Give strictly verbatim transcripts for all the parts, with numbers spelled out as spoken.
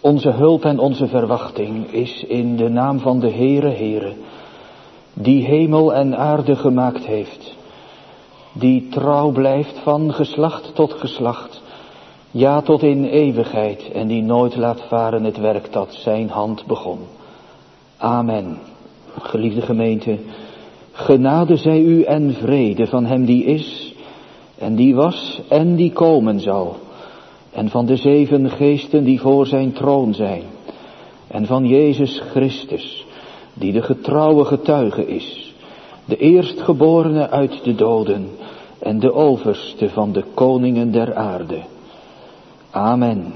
Onze hulp en onze verwachting is in de naam van de Heere Heere, die hemel en aarde gemaakt heeft, die trouw blijft van geslacht tot geslacht, ja tot in eeuwigheid, en die nooit laat varen het werk dat zijn hand begon. Amen. Geliefde gemeente, genade zij u en vrede van hem die is, en die was en die komen zal, en van de zeven geesten die voor zijn troon zijn, en van Jezus Christus, die de getrouwe getuige is, de eerstgeborene uit de doden, en de overste van de koningen der aarde. Amen.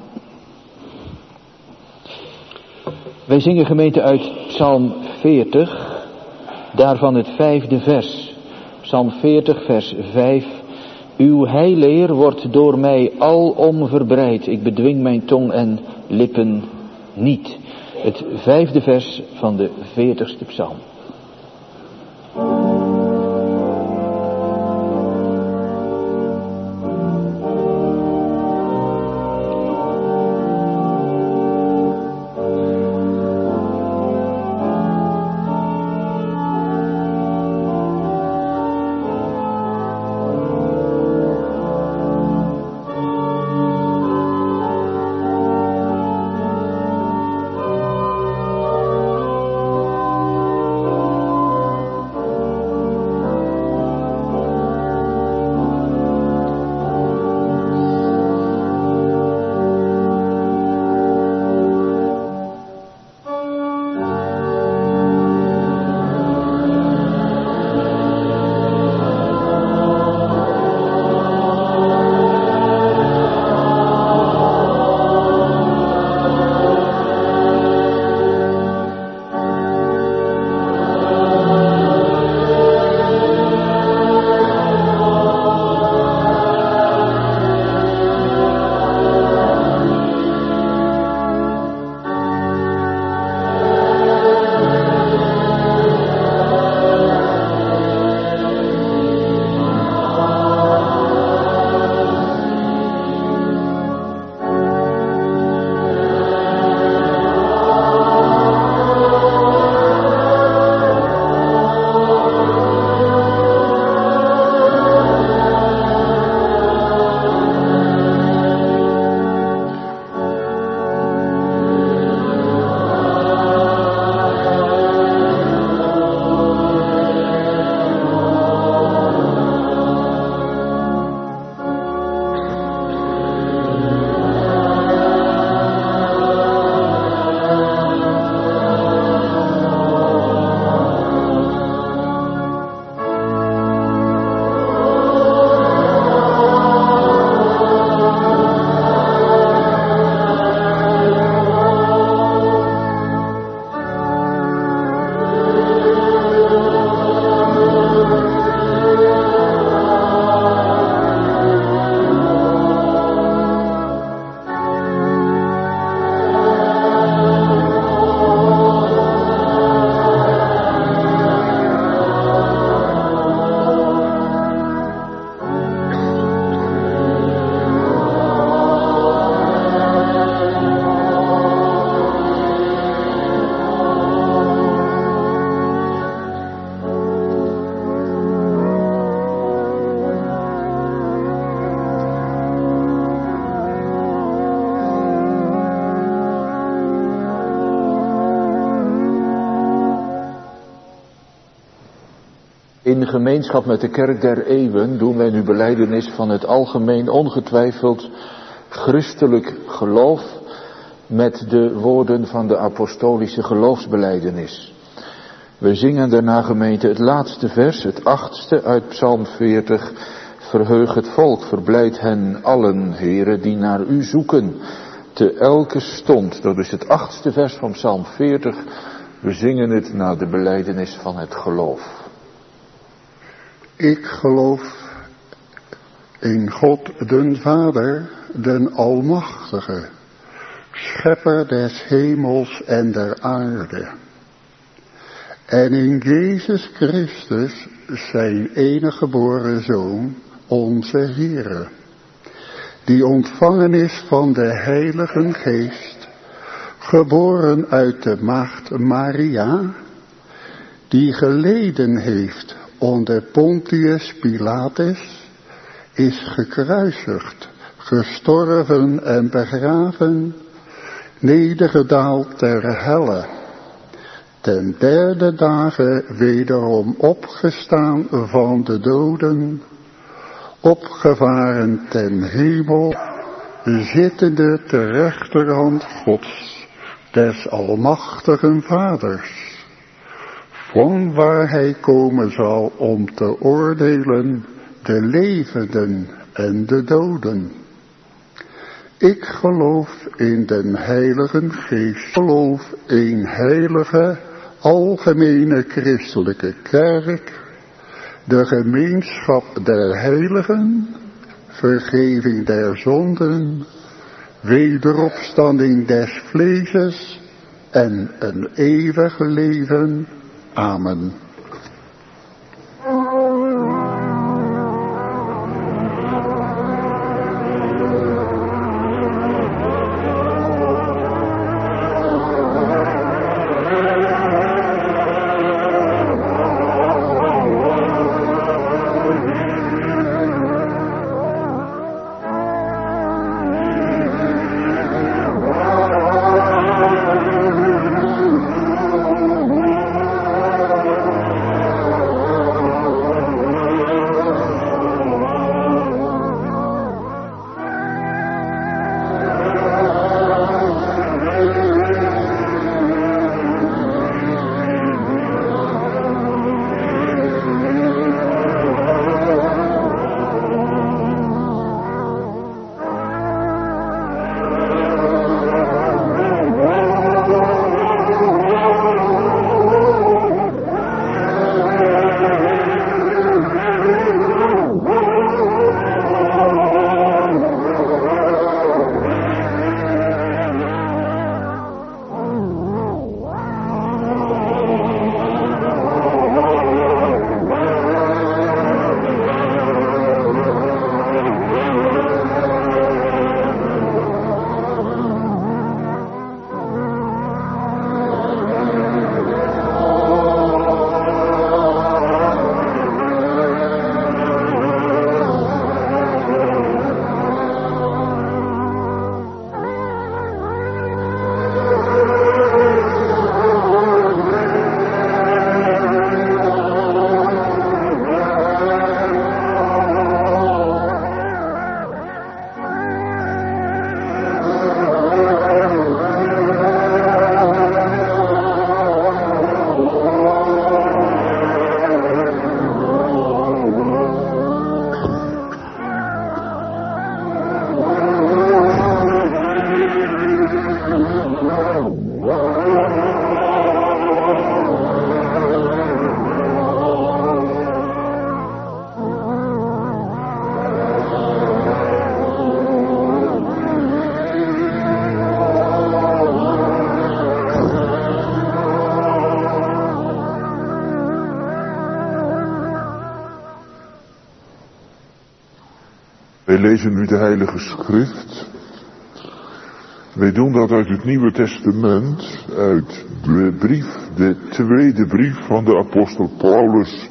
Wij zingen gemeente uit Psalm veertig, daarvan het vijfde vers. Psalm veertig vers vijf. Uw heileer wordt door mij alom verbreid. Ik bedwing mijn tong en lippen niet. Het vijfde vers van de veertigste psalm. In gemeenschap met de kerk der eeuwen doen wij nu belijdenis van het algemeen ongetwijfeld christelijk geloof met de woorden van de apostolische geloofsbelijdenis. We zingen daarna gemeente het laatste vers, het achtste uit Psalm veertig. Verheug het volk, verblijd hen allen, heren, die naar u zoeken, te elke stond. Dat is het achtste vers van Psalm veertig. We zingen het na de belijdenis van het geloof. Ik geloof in God den Vader, den Almachtige, schepper des hemels en der aarde. En in Jezus Christus, zijn enige geboren Zoon, onze Heere, die ontvangen is van de Heilige Geest, geboren uit de maagd Maria, die geleden heeft onder Pontius Pilatus, is gekruisigd, gestorven en begraven, nedergedaald ter helle, ten derde dagen wederom opgestaan van de doden, opgevaren ten hemel, zittende ter rechterhand Gods, des almachtigen Vaders, van waar hij komen zal om te oordelen de levenden en de doden. Ik geloof in den Heiligen Geest, ik geloof in heilige, algemene christelijke kerk, de gemeenschap der heiligen, vergeving der zonden, wederopstanding des vleeses en een eeuwig leven. Amen. Wij lezen nu de Heilige Schrift. Wij doen dat uit het Nieuwe Testament, uit de brief, de tweede brief van de apostel Paulus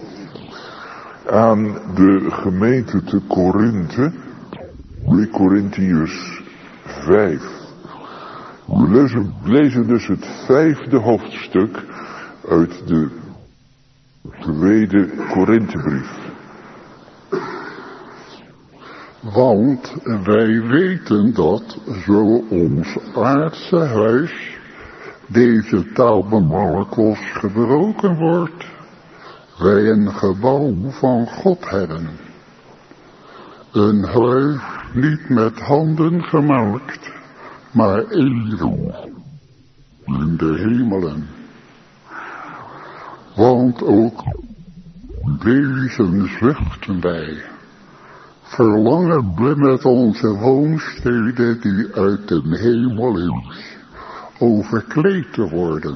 aan de gemeente te Korinthe, twee Korintiërs vijf. We lezen, lezen dus het vijfde hoofdstuk uit de tweede Korinthebrief. Want wij weten dat zo ons aardse huis, deze tabernakel, gebroken wordt, wij een gebouw van God hebben. Een huis niet met handen gemaakt, maar eeuwig in de hemelen. Want ook deze zuchten wij, verlangen we met onze woonstede die uit de hemel is, overkleed te worden.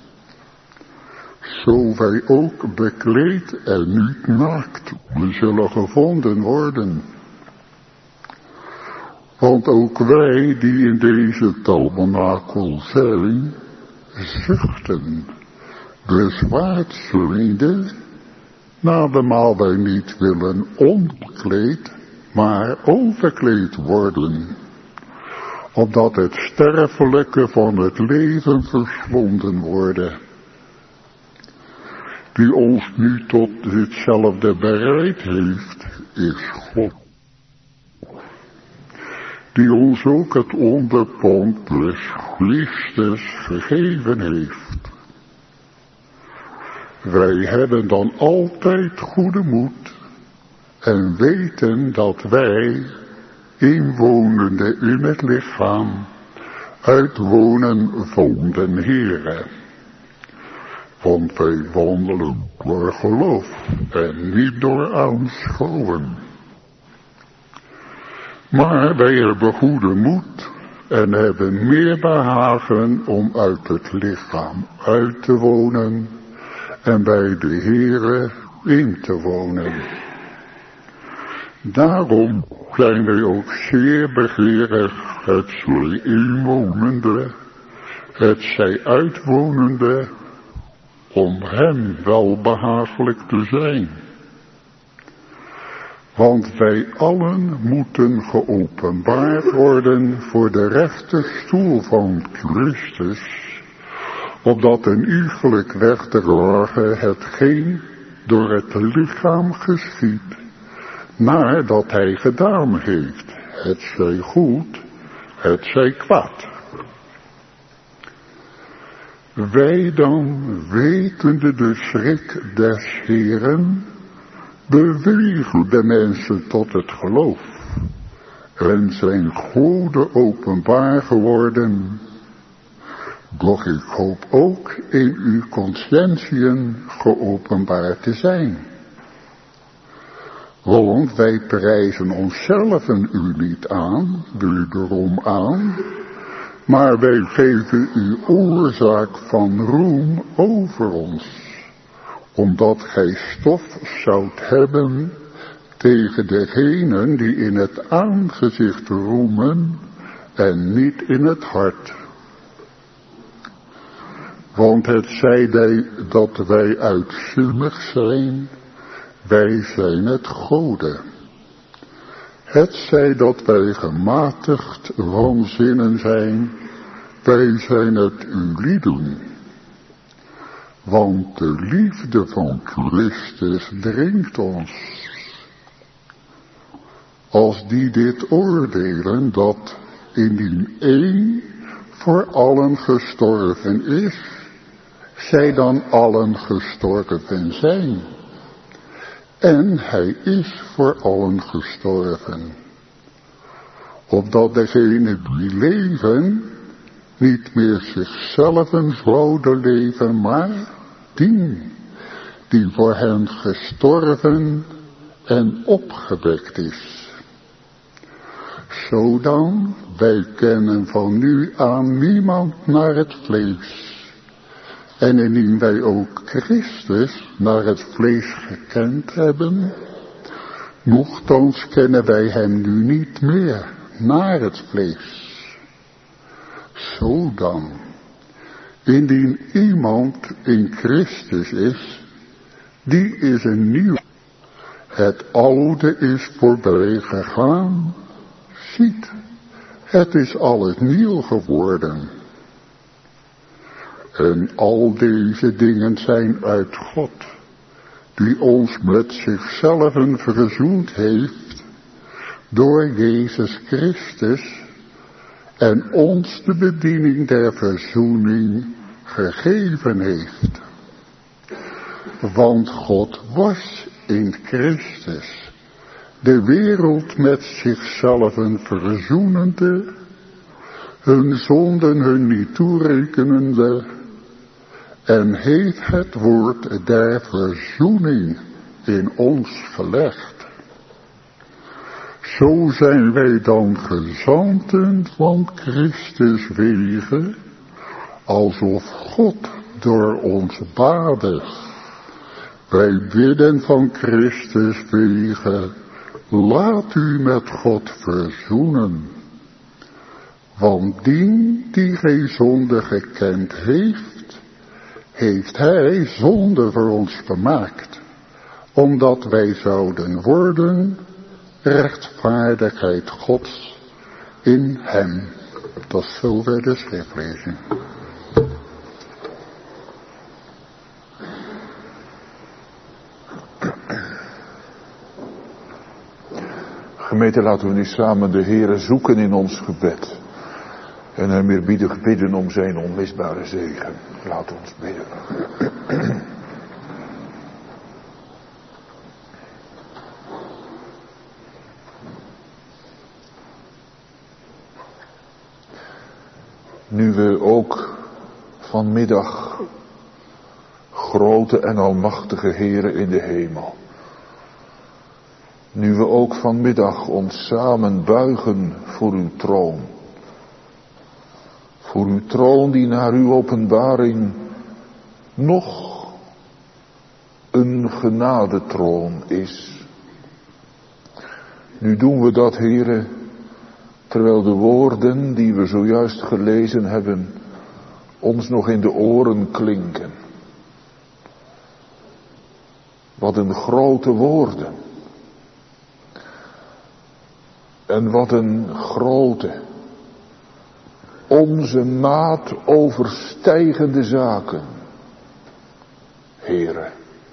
Zo wij ook bekleed en niet naakt zullen gevonden worden. Want ook wij die in deze tabernakel zijn, zuchten, bezwaartselende, nademaal wij niet willen onbekleed, maar overkleed worden, opdat het sterfelijke van het leven verslonden worden, die ons nu tot ditzelfde bereid heeft, is God, die ons ook het onderpand des Christus gegeven heeft. Wij hebben dan altijd goede moed en weten dat wij, inwonende in het lichaam, uitwonen van den Heere. Want wij wandelen door geloof en niet door aanschouwen. Maar wij hebben goede moed en hebben meer behagen om uit het lichaam uit te wonen en bij de Heere in te wonen. Daarom zijn wij ook zeer begeerig, het zij inwonende, het zij uitwonende, om hem welbehagelijk te zijn. Want wij allen moeten geopenbaard worden voor de rechterstoel van Christus, opdat een iegelijk rechterlage hetgeen door het lichaam geschiet, nadat hij gedaan heeft, het zij goed, het zij kwaad. Wij dan, wetende de schrik des Heeren, bewegen de mensen tot het geloof en zijn goden openbaar geworden. Doch ik hoop ook in uw consciëntieën geopenbaard te zijn. Want wij prijzen onszelven u niet aan, wederom aan, maar wij geven u oorzaak van roem over ons, omdat gij stof zoudt hebben tegen degenen die in het aangezicht roemen en niet in het hart. Want het zij dat wij uitzinnig zijn, wij zijn het gode. Het zij dat wij gematigd van zinnen zijn, wij zijn het uw lieden. Want de liefde van Christus dringt ons. Als die dit oordelen, dat indien één voor allen gestorven is, zij dan allen gestorven zijn. En hij is voor allen gestorven. Opdat degenen die leven, niet meer zichzelf zouden leven, maar die, die voor hen gestorven en opgewekt is. Zodan, wij kennen van nu aan niemand naar het vlees. En indien wij ook Christus naar het vlees gekend hebben, nochtans kennen wij hem nu niet meer naar het vlees. Zodan, indien iemand in Christus is, die is een nieuw. Het oude is voorbij gegaan, ziet, het is alles nieuw geworden. En al deze dingen zijn uit God, die ons met zichzelf verzoend heeft, door Jezus Christus, en ons de bediening der verzoening gegeven heeft. Want God was in Christus, de wereld met zichzelf verzoenende, hun zonden hun niet toerekenende, en heeft het woord der verzoening in ons gelegd. Zo zijn wij dan gezanten van Christus wege, alsof God door ons baden. Wij bidden van Christus wege, laat u met God verzoenen. Want dien die geen zonde gekend heeft, heeft hij zonde voor ons gemaakt, omdat wij zouden worden rechtvaardigheid Gods in hem. Tot zover de schriftlezing. Gemeente, laten we nu samen de Heere zoeken in ons gebed. En hem eerbiedig bidden om zijn onmisbare zegen. Laat ons bidden. Nu we ook vanmiddag grote en almachtige Heere in de hemel. Nu we ook vanmiddag ons samen buigen voor uw troon. Voor uw troon die naar uw openbaring nog een genadetroon is. Nu doen we dat, Heere, terwijl de woorden die we zojuist gelezen hebben ons nog in de oren klinken. Wat een grote woorden. En wat een grote, onze maat overstijgende zaken, Heere,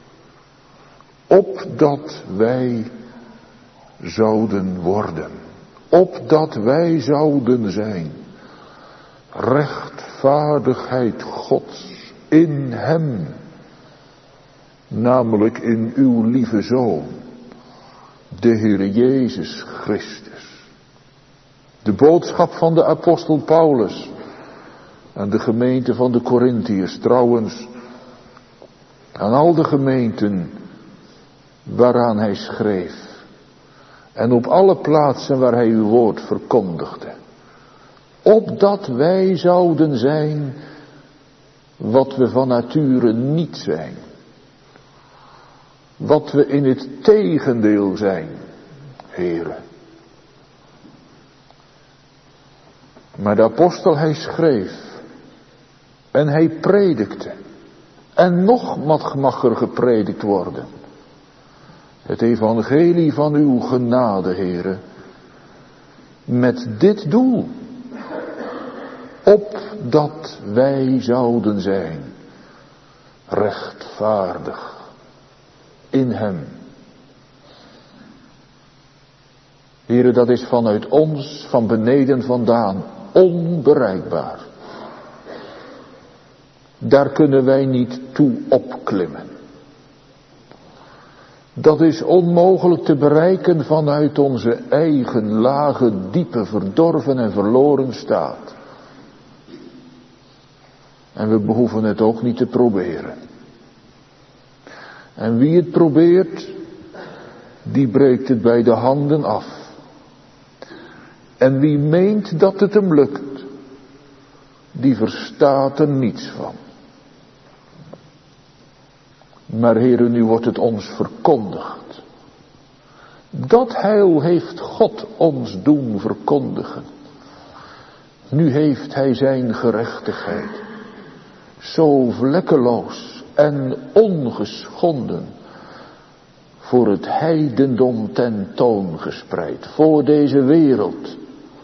opdat wij zouden worden, opdat wij zouden zijn, rechtvaardigheid Gods in hem, namelijk in uw lieve Zoon, de Heere Jezus Christus. De boodschap van de apostel Paulus aan de gemeente van de Korintiërs, trouwens aan al de gemeenten waaraan hij schreef en op alle plaatsen waar hij uw woord verkondigde, opdat wij zouden zijn wat we van nature niet zijn, wat we in het tegendeel zijn, Heere. Maar de apostel, hij schreef en hij predikte en nog mag er gepredikt worden. Het evangelie van uw genade, Heere, met dit doel, opdat wij zouden zijn rechtvaardig in hem. Heere, dat is vanuit ons, van beneden vandaan, onbereikbaar. Daar kunnen wij niet toe opklimmen. Dat is onmogelijk te bereiken vanuit onze eigen lage, diepe, verdorven en verloren staat. En we behoeven het ook niet te proberen. En wie het probeert, die breekt het bij de handen af. En wie meent dat het hem lukt, die verstaat er niets van. Maar Heere, nu wordt het ons verkondigd. Dat heil heeft God ons doen verkondigen. Nu heeft hij zijn gerechtigheid zo vlekkeloos en ongeschonden voor het heidendom tentoon gespreid, voor deze wereld.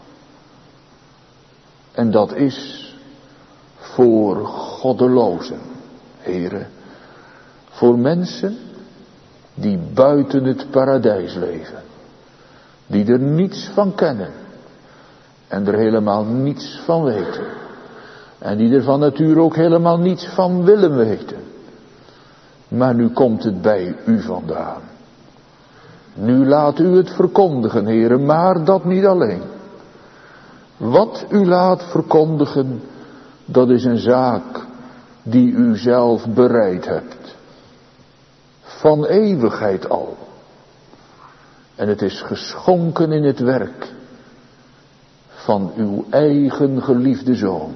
En dat is voor goddelozen, Heere, voor mensen die buiten het paradijs leven, die er niets van kennen en er helemaal niets van weten. En die er van nature ook helemaal niets van willen weten. Maar nu komt het bij u vandaan. Nu laat u het verkondigen, Heere, maar dat niet alleen. Wat u laat verkondigen, dat is een zaak die u zelf bereid hebt. Van eeuwigheid al. En het is geschonken in het werk van uw eigen geliefde Zoon.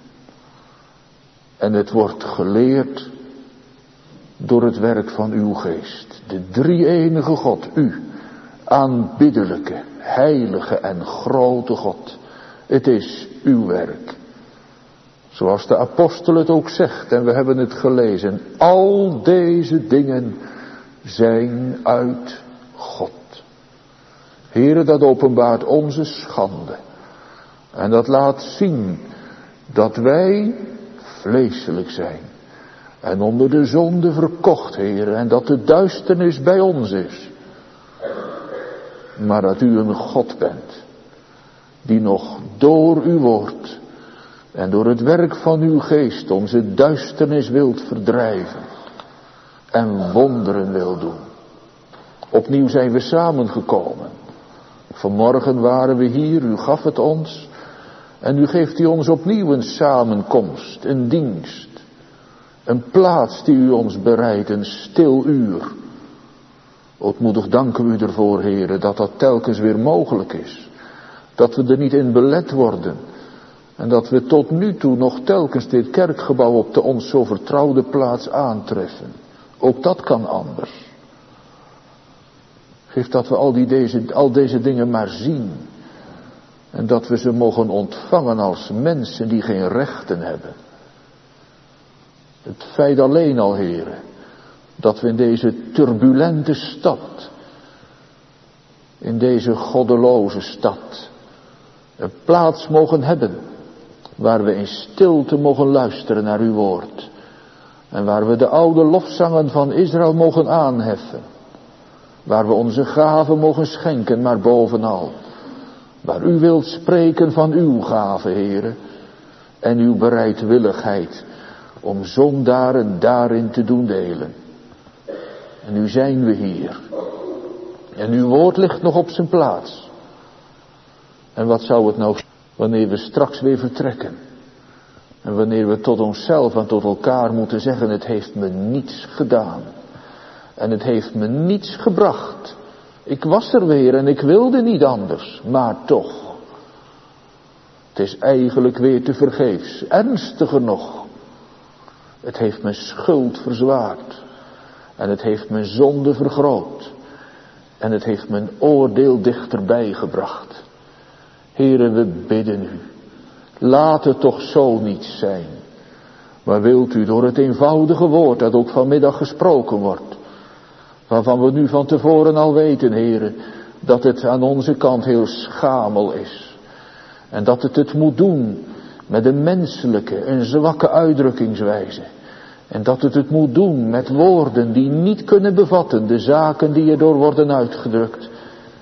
En het wordt geleerd door het werk van uw geest. De drie-enige God, u, aanbiddelijke, heilige en grote God. Het is uw werk. Zoals de apostel het ook zegt, en we hebben het gelezen. Al deze dingen zijn uit God. Heere, dat openbaart onze schande. En dat laat zien dat wij vleeselijk zijn. En onder de zonde verkocht, Heere. En dat de duisternis bij ons is. Maar dat u een God bent. Die nog door uw woord. En door het werk van uw geest onze duisternis wilt verdrijven. En wonderen wil doen. Opnieuw zijn we samengekomen. Vanmorgen waren we hier, u gaf het ons. En u geeft u ons opnieuw een samenkomst, een dienst. Een plaats die u ons bereidt, een stil uur. Ootmoedig danken we u ervoor, Heere, dat dat telkens weer mogelijk is. Dat we er niet in belet worden. En dat we tot nu toe nog telkens dit kerkgebouw op de ons zo vertrouwde plaats aantreffen. Ook dat kan anders. Geef dat we al, die deze, al deze dingen maar zien. En dat we ze mogen ontvangen als mensen die geen rechten hebben. Het feit alleen al, Heere, dat we in deze turbulente stad, in deze goddeloze stad, een plaats mogen hebben, waar we in stilte mogen luisteren naar uw woord. En waar we de oude lofzangen van Israël mogen aanheffen. Waar we onze gaven mogen schenken, maar bovenal. Waar u wilt spreken van uw gaven, Heere. En uw bereidwilligheid om zondaren daarin te doen delen. En nu zijn we hier. En uw woord ligt nog op zijn plaats. En wat zou het nou wanneer we straks weer vertrekken? En wanneer we tot onszelf en tot elkaar moeten zeggen, het heeft me niets gedaan. En het heeft me niets gebracht. Ik was er weer en ik wilde niet anders, maar toch. Het is eigenlijk weer te vergeefs, ernstiger nog. Het heeft mijn schuld verzwaard. En het heeft mijn zonde vergroot. En het heeft mijn oordeel dichterbij gebracht. Heere, we bidden u. Laat het toch zo niet zijn. Maar wilt u door het eenvoudige woord dat ook vanmiddag gesproken wordt. Waarvan we nu van tevoren al weten, Heere, dat het aan onze kant heel schamel is. En dat het het moet doen met een menselijke, een zwakke uitdrukkingswijze. En dat het het moet doen met woorden die niet kunnen bevatten de zaken die erdoor worden uitgedrukt.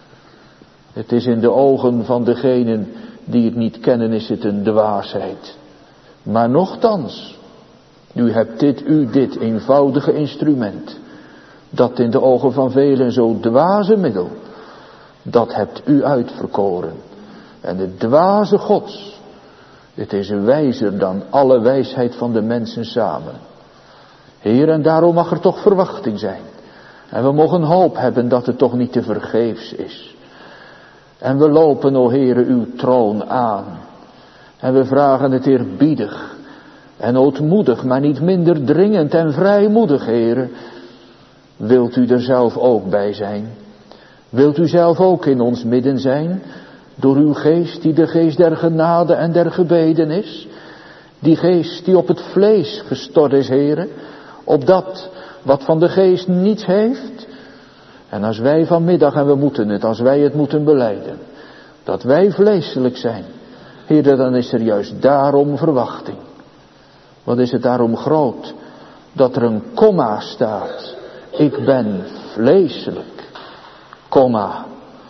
Het is in de ogen van degenen die het niet kennen, is het een dwaasheid. Maar nochtans, u hebt dit, u dit eenvoudige instrument, dat in de ogen van velen zo dwaze middel, dat hebt u uitverkoren. En de dwaze Gods, het is wijzer dan alle wijsheid van de mensen samen. Heer, en daarom mag er toch verwachting zijn. En we mogen hoop hebben dat het toch niet te vergeefs is. En we lopen, o Heere, uw troon aan. En we vragen het eerbiedig en ootmoedig, maar niet minder dringend en vrijmoedig, Heere. Wilt u er zelf ook bij zijn? Wilt u zelf ook in ons midden zijn? Door uw geest die de geest der genade en der gebeden is? Die geest die op het vlees gestort is, Heere. Op dat wat van de geest niets heeft. En als wij vanmiddag, en we moeten het, als wij het moeten belijden, dat wij vleeselijk zijn, Heere, dan is er juist daarom verwachting. Wat is het daarom groot, dat er een komma staat. Ik ben vleeselijk, komma,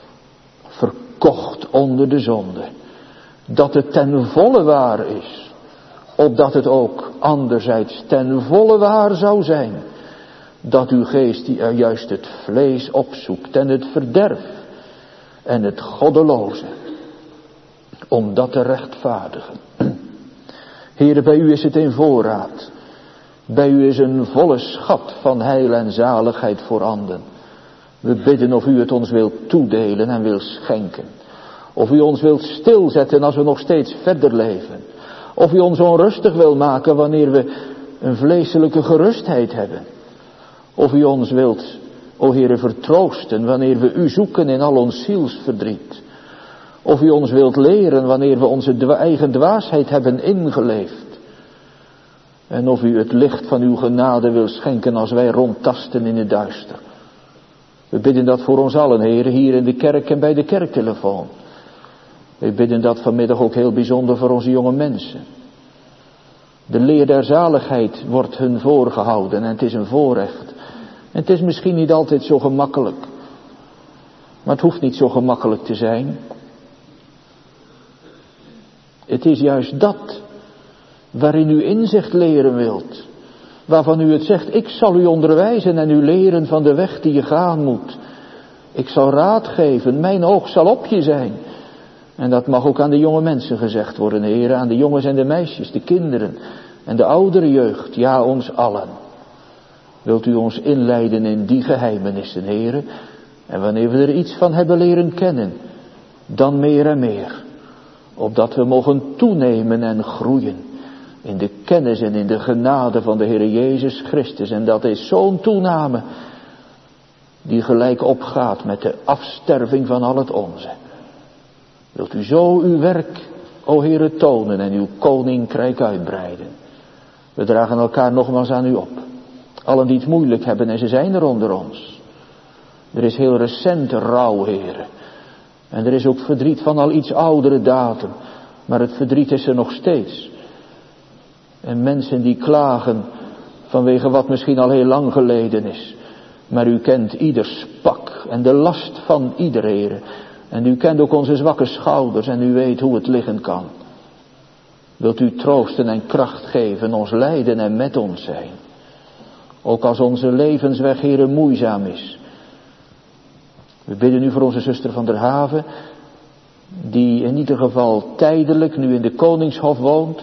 verkocht onder de zonde. Dat het ten volle waar is, opdat het ook anderzijds ten volle waar zou zijn. Dat uw geest die er juist het vlees opzoekt en het verderf en het goddeloze, om dat te rechtvaardigen. Heere, bij u is het in voorraad. Bij u is een volle schat van heil en zaligheid voorhanden. We bidden of u het ons wilt toedelen en wilt schenken. Of u ons wilt stilzetten als we nog steeds verder leven. Of u ons onrustig wil maken wanneer we een vleeselijke gerustheid hebben. Of u ons wilt, o Heere, vertroosten wanneer we u zoeken in al ons zielsverdriet. Of u ons wilt leren wanneer we onze dwa- eigen dwaasheid hebben ingeleefd. En of u het licht van uw genade wil schenken als wij rondtasten in het duister. We bidden dat voor ons allen, heren, hier in de kerk en bij de kerktelefoon. We bidden dat vanmiddag ook heel bijzonder voor onze jonge mensen. De leer der zaligheid wordt hun voorgehouden en het is een voorrecht. En het is misschien niet altijd zo gemakkelijk. Maar het hoeft niet zo gemakkelijk te zijn. Het is juist dat waarin u inzicht leren wilt. Waarvan u het zegt, ik zal u onderwijzen en u leren van de weg die je gaan moet. Ik zal raad geven, mijn oog zal op je zijn. En dat mag ook aan de jonge mensen gezegd worden, heren, aan de jongens en de meisjes, de kinderen en de oudere jeugd, ja ons allen. Wilt u ons inleiden in die geheimenissen, heren? En wanneer we er iets van hebben leren kennen, dan meer en meer. Opdat we mogen toenemen en groeien in de kennis en in de genade van de Heer Jezus Christus. En dat is zo'n toename die gelijk opgaat met de afsterving van al het onze. Wilt u zo uw werk, o Heere, tonen en uw koninkrijk uitbreiden. We dragen elkaar nogmaals aan u op. Allen die het moeilijk hebben en ze zijn er onder ons. Er is heel recente rouw, Heere. En er is ook verdriet van al iets oudere datum. Maar het verdriet is er nog steeds. En mensen die klagen vanwege wat misschien al heel lang geleden is. Maar u kent ieder spak en de last van ieder, Heere. En u kent ook onze zwakke schouders en u weet hoe het liggen kan. Wilt u troosten en kracht geven, ons leiden en met ons zijn. Ook als onze levensweg, Heere, moeizaam is. We bidden u voor onze zuster van der Haven, die in ieder geval tijdelijk nu in de Koningshof woont,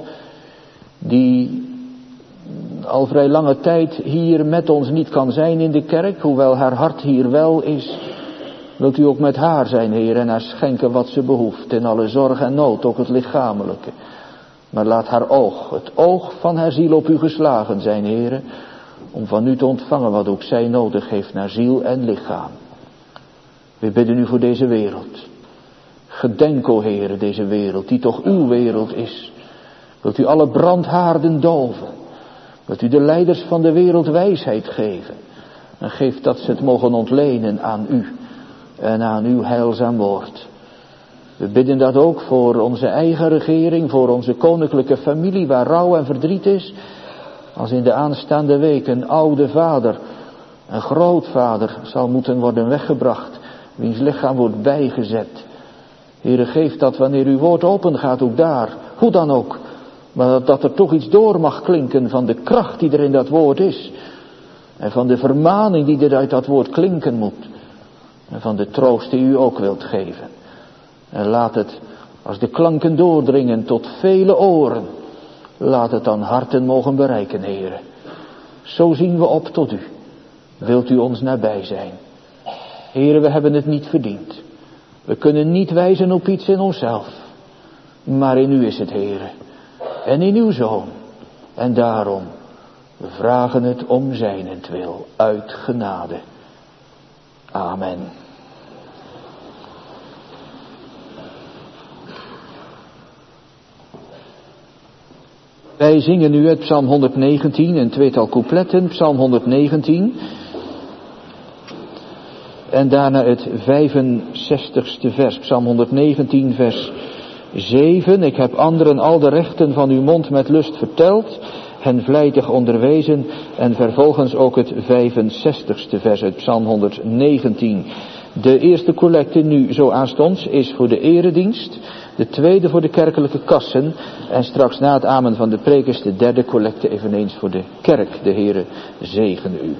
die al vrij lange tijd hier met ons niet kan zijn in de kerk, hoewel haar hart hier wel is. Wilt u ook met haar zijn, Heer, en haar schenken wat ze behoeft, in alle zorg en nood, ook het lichamelijke. Maar laat haar oog, het oog van haar ziel op u geslagen zijn, Heer, om van u te ontvangen wat ook zij nodig heeft naar ziel en lichaam. We bidden u voor deze wereld. Gedenk, o Heere, deze wereld, die toch uw wereld is. Wilt u alle brandhaarden doven. Wilt u de leiders van de wereld wijsheid geven. En geef dat ze het mogen ontlenen aan u. En aan uw heilzaam woord. We bidden dat ook voor onze eigen regering, voor onze koninklijke familie, waar rouw en verdriet is. Als in de aanstaande week een oude vader, een grootvader zal moeten worden weggebracht, wiens lichaam wordt bijgezet. Heere, geef dat wanneer uw woord open gaat, ook daar, hoe dan ook, maar dat er toch iets door mag klinken van de kracht die er in dat woord is. En van de vermaning die er uit dat woord klinken moet. En van de troost die u ook wilt geven. En laat het, als de klanken doordringen tot vele oren, laat het dan harten mogen bereiken, Heere. Zo zien we op tot u. Wilt u ons nabij zijn. Heere, we hebben het niet verdiend. We kunnen niet wijzen op iets in onszelf. Maar in u is het, Heere. En in uw Zoon. En daarom, we vragen het om zijnentwil, uit genade. Amen. Wij zingen nu het Psalm honderdnegentien, een tweetal coupletten, Psalm honderdnegentien. En daarna het vijfenzestigste vers, Psalm honderdnegentien, vers zeven. Ik heb anderen al de rechten van uw mond met lust verteld, hen vlijtig onderwezen. En vervolgens ook het vijfenzestigste vers uit Psalm honderdnegentien. De eerste collecte nu zo aanstonds is voor de eredienst, de tweede voor de kerkelijke kassen en straks na het amen van de prekers de derde collecte eveneens voor de kerk. De Heere zegene u.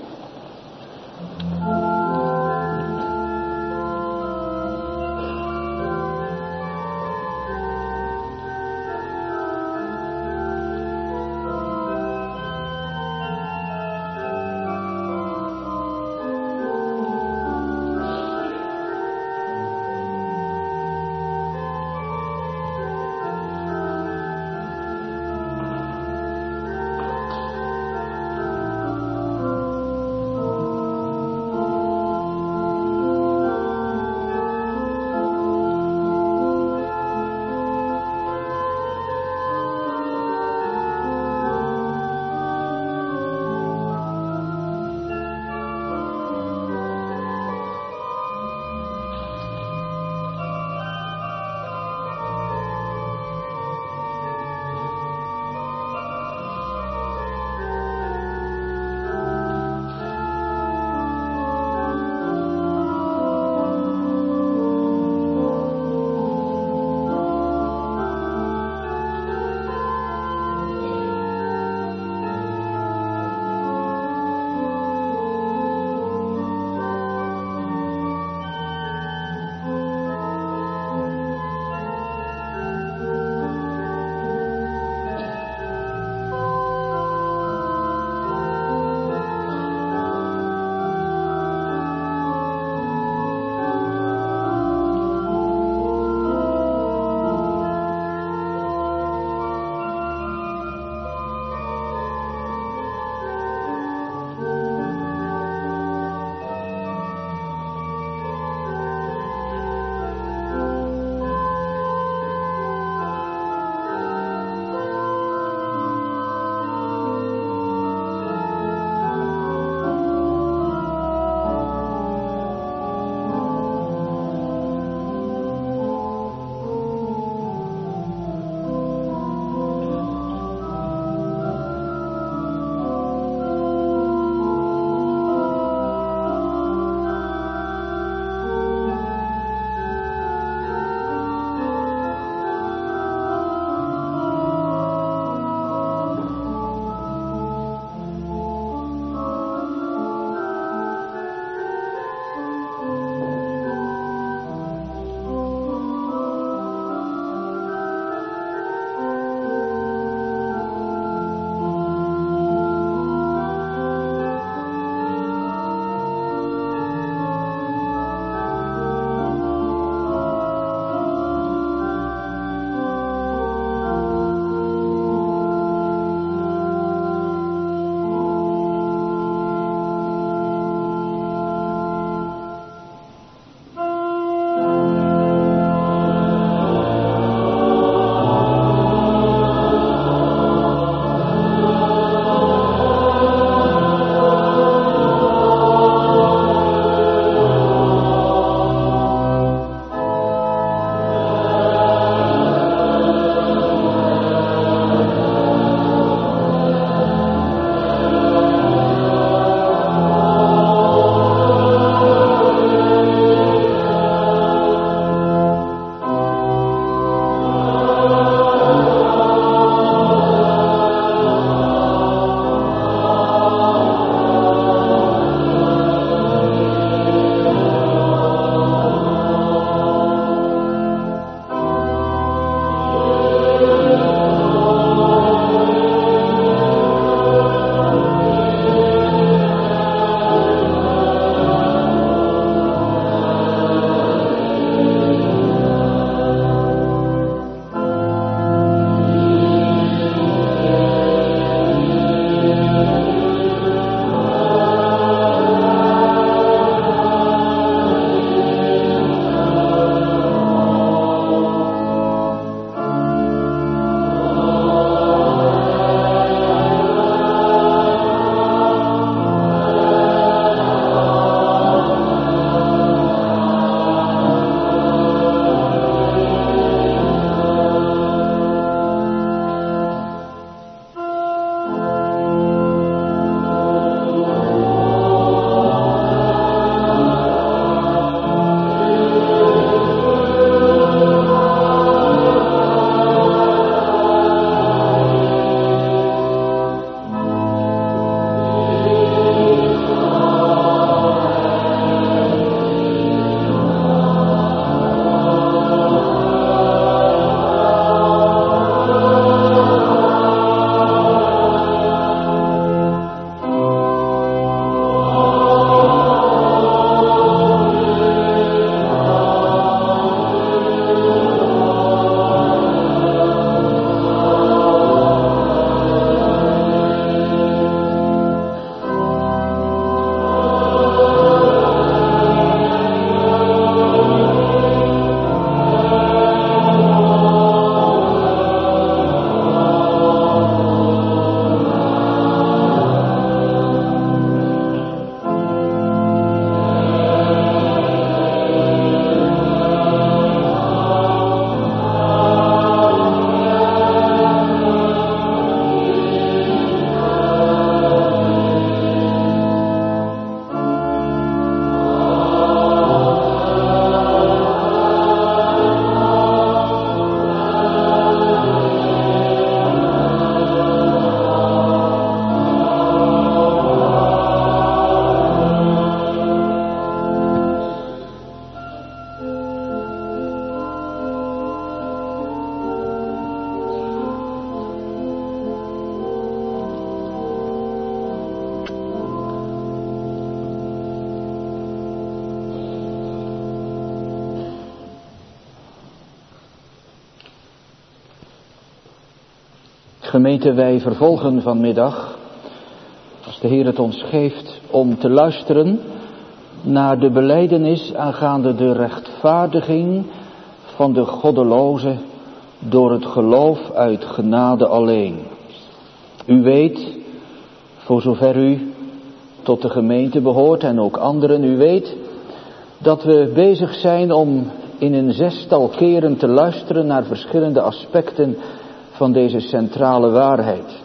Gemeente, wij vervolgen vanmiddag, als de Heer het ons geeft, om te luisteren naar de belijdenis aangaande de rechtvaardiging van de goddeloze door het geloof uit genade alleen. U weet, voor zover u tot de gemeente behoort en ook anderen, u weet dat we bezig zijn om in een zestal keren te luisteren naar verschillende aspecten van deze centrale waarheid.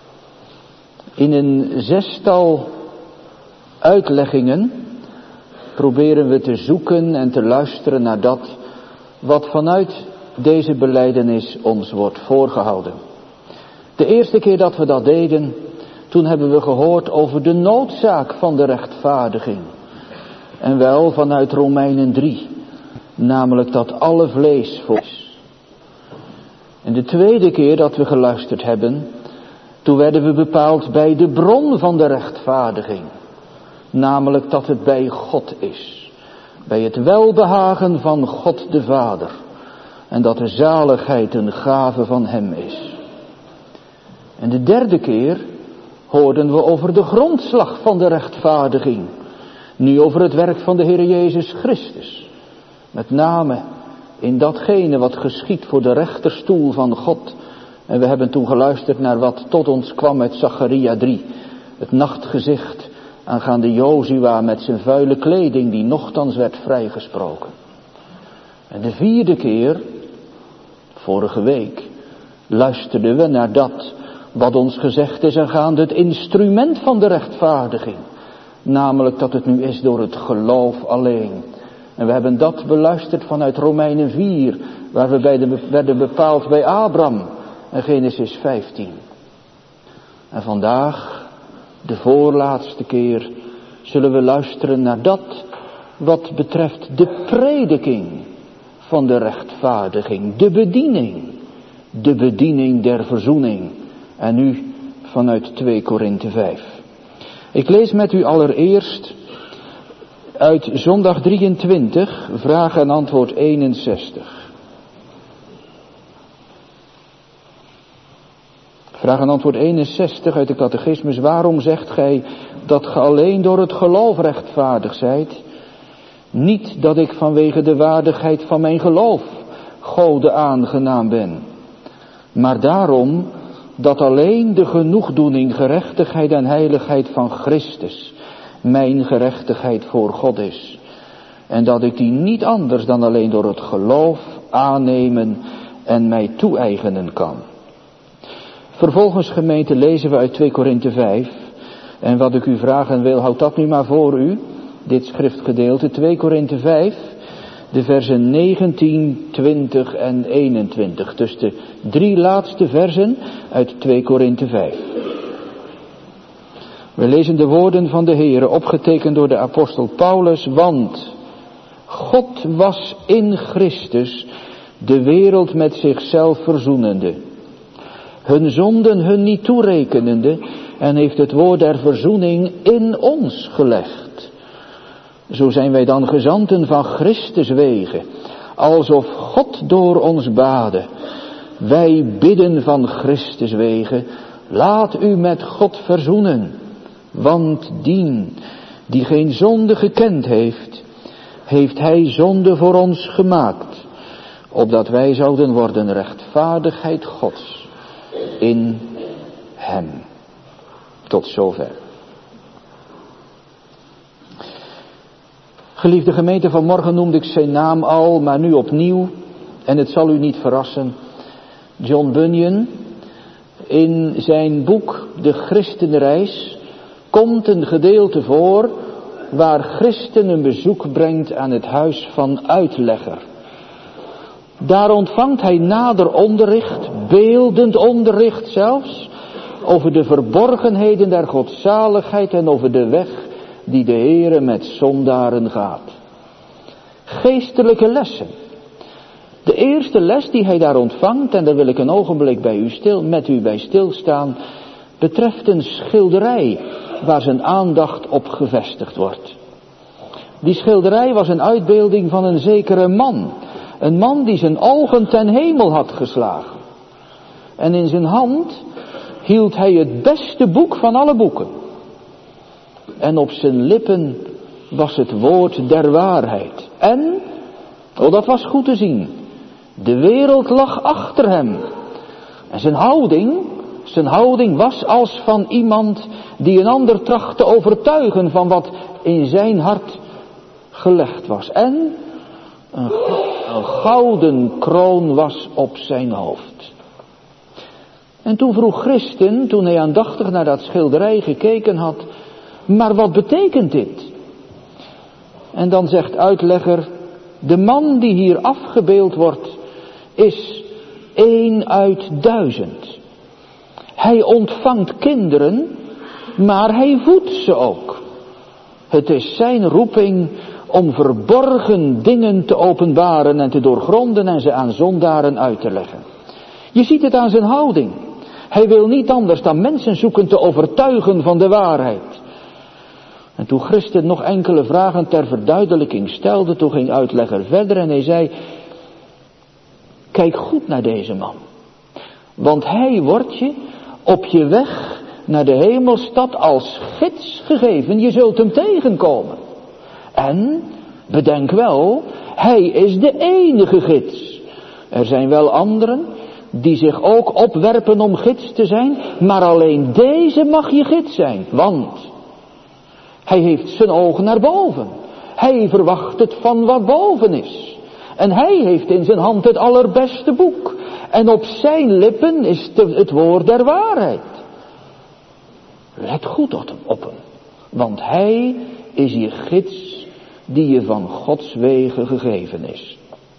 In een zestal uitleggingen proberen we te zoeken en te luisteren naar dat wat vanuit deze belijdenis ons wordt voorgehouden. De eerste keer dat we dat deden, toen hebben we gehoord over de noodzaak van de rechtvaardiging. En wel vanuit Romeinen drie, namelijk dat alle vlees voor is. En de tweede keer dat we geluisterd hebben, toen werden we bepaald bij de bron van de rechtvaardiging. Namelijk dat het bij God is. Bij het welbehagen van God de Vader. En dat de zaligheid een gave van Hem is. En de derde keer hoorden we over de grondslag van de rechtvaardiging. Nu over het werk van de Heer Jezus Christus. Met name in datgene wat geschiet voor de rechterstoel van God. En we hebben toen geluisterd naar wat tot ons kwam uit Zacharia drie. Het nachtgezicht aangaande Jozua met zijn vuile kleding die nochtans werd vrijgesproken. En de vierde keer, vorige week, luisterden we naar dat wat ons gezegd is aangaande het instrument van de rechtvaardiging. Namelijk dat het nu is door het geloof alleen. En we hebben dat beluisterd vanuit Romeinen vier, waar we bij de, werden bepaald bij Abraham en Genesis vijftien. En vandaag, de voorlaatste keer, zullen we luisteren naar dat wat betreft de prediking van de rechtvaardiging, de bediening, de bediening der verzoening. En nu vanuit twee Korinthe vijf. Ik lees met u allereerst uit zondag drieëntwintig, vraag en antwoord eenenzestig. Vraag en antwoord eenenzestig uit de catechismus. Waarom zegt gij dat ge alleen door het geloof rechtvaardig zijt? Niet dat ik vanwege de waardigheid van mijn geloof Gode aangenaam ben. Maar daarom dat alleen de genoegdoening, gerechtigheid en heiligheid van Christus mijn gerechtigheid voor God is. En dat ik die niet anders dan alleen door het geloof aannemen en mij toe-eigenen kan. Vervolgens, gemeente, lezen we uit twee Korinthe vijf. En wat ik u vragen wil, houd dat nu maar voor u. Dit schriftgedeelte, twee Korinthe vijf, de versen negentien, twintig en eenentwintig. Dus de drie laatste versen uit twee Korinthe vijf. We lezen de woorden van de Heere, opgetekend door de apostel Paulus. Want God was in Christus de wereld met zichzelf verzoenende. Hun zonden hun niet toerekenende en heeft het woord der verzoening in ons gelegd. Zo zijn wij dan gezanten van Christus wege, alsof God door ons bade. Wij bidden van Christus wege, laat u met God verzoenen. Want dien die geen zonde gekend heeft, heeft hij zonde voor ons gemaakt, opdat wij zouden worden rechtvaardigheid Gods in hem. Tot zover. Geliefde gemeente, vanmorgen noemde ik zijn naam al, maar nu opnieuw, en het zal u niet verrassen. John Bunyan, in zijn boek De Christenreis, komt een gedeelte voor waar Christen een bezoek brengt aan het huis van uitlegger. Daar ontvangt hij nader onderricht, beeldend onderricht zelfs, over de verborgenheden der godzaligheid en over de weg die de Heere met zondaren gaat. Geestelijke lessen. De eerste les die hij daar ontvangt, en daar wil ik een ogenblik bij u stil, met u bij stilstaan, betreft een schilderij waar zijn aandacht op gevestigd wordt. Die schilderij was een uitbeelding van een zekere man. Een man die zijn ogen ten hemel had geslagen. En in zijn hand hield hij het beste boek van alle boeken. En op zijn lippen was het woord der waarheid. En, oh dat was goed te zien, de wereld lag achter hem. En zijn houding, zijn houding was als van iemand die een ander tracht te overtuigen van wat in zijn hart gelegd was. En een, een gouden kroon was op zijn hoofd. En toen vroeg Christen, toen hij aandachtig naar dat schilderij gekeken had, maar wat betekent dit? En dan zegt uitlegger, de man die hier afgebeeld wordt, is één uit duizend. Hij ontvangt kinderen, maar hij voedt ze ook. Het is zijn roeping om verborgen dingen te openbaren en te doorgronden en ze aan zondaren uit te leggen. Je ziet het aan zijn houding. Hij wil niet anders dan mensen zoeken te overtuigen van de waarheid. En toen Christus nog enkele vragen ter verduidelijking stelde, toen ging uitlegger verder en hij zei, kijk goed naar deze man. Want hij wordt je op je weg naar de hemelstad als gids gegeven. Je zult hem tegenkomen. En, bedenk wel, hij is de enige gids. Er zijn wel anderen die zich ook opwerpen om gids te zijn, maar alleen deze mag je gids zijn. Want hij heeft zijn ogen naar boven. Hij verwacht het van wat boven is. En hij heeft in zijn hand het allerbeste boek. En op zijn lippen is het woord der waarheid. Let goed op hem. Want hij is je gids die je van Gods wegen gegeven is.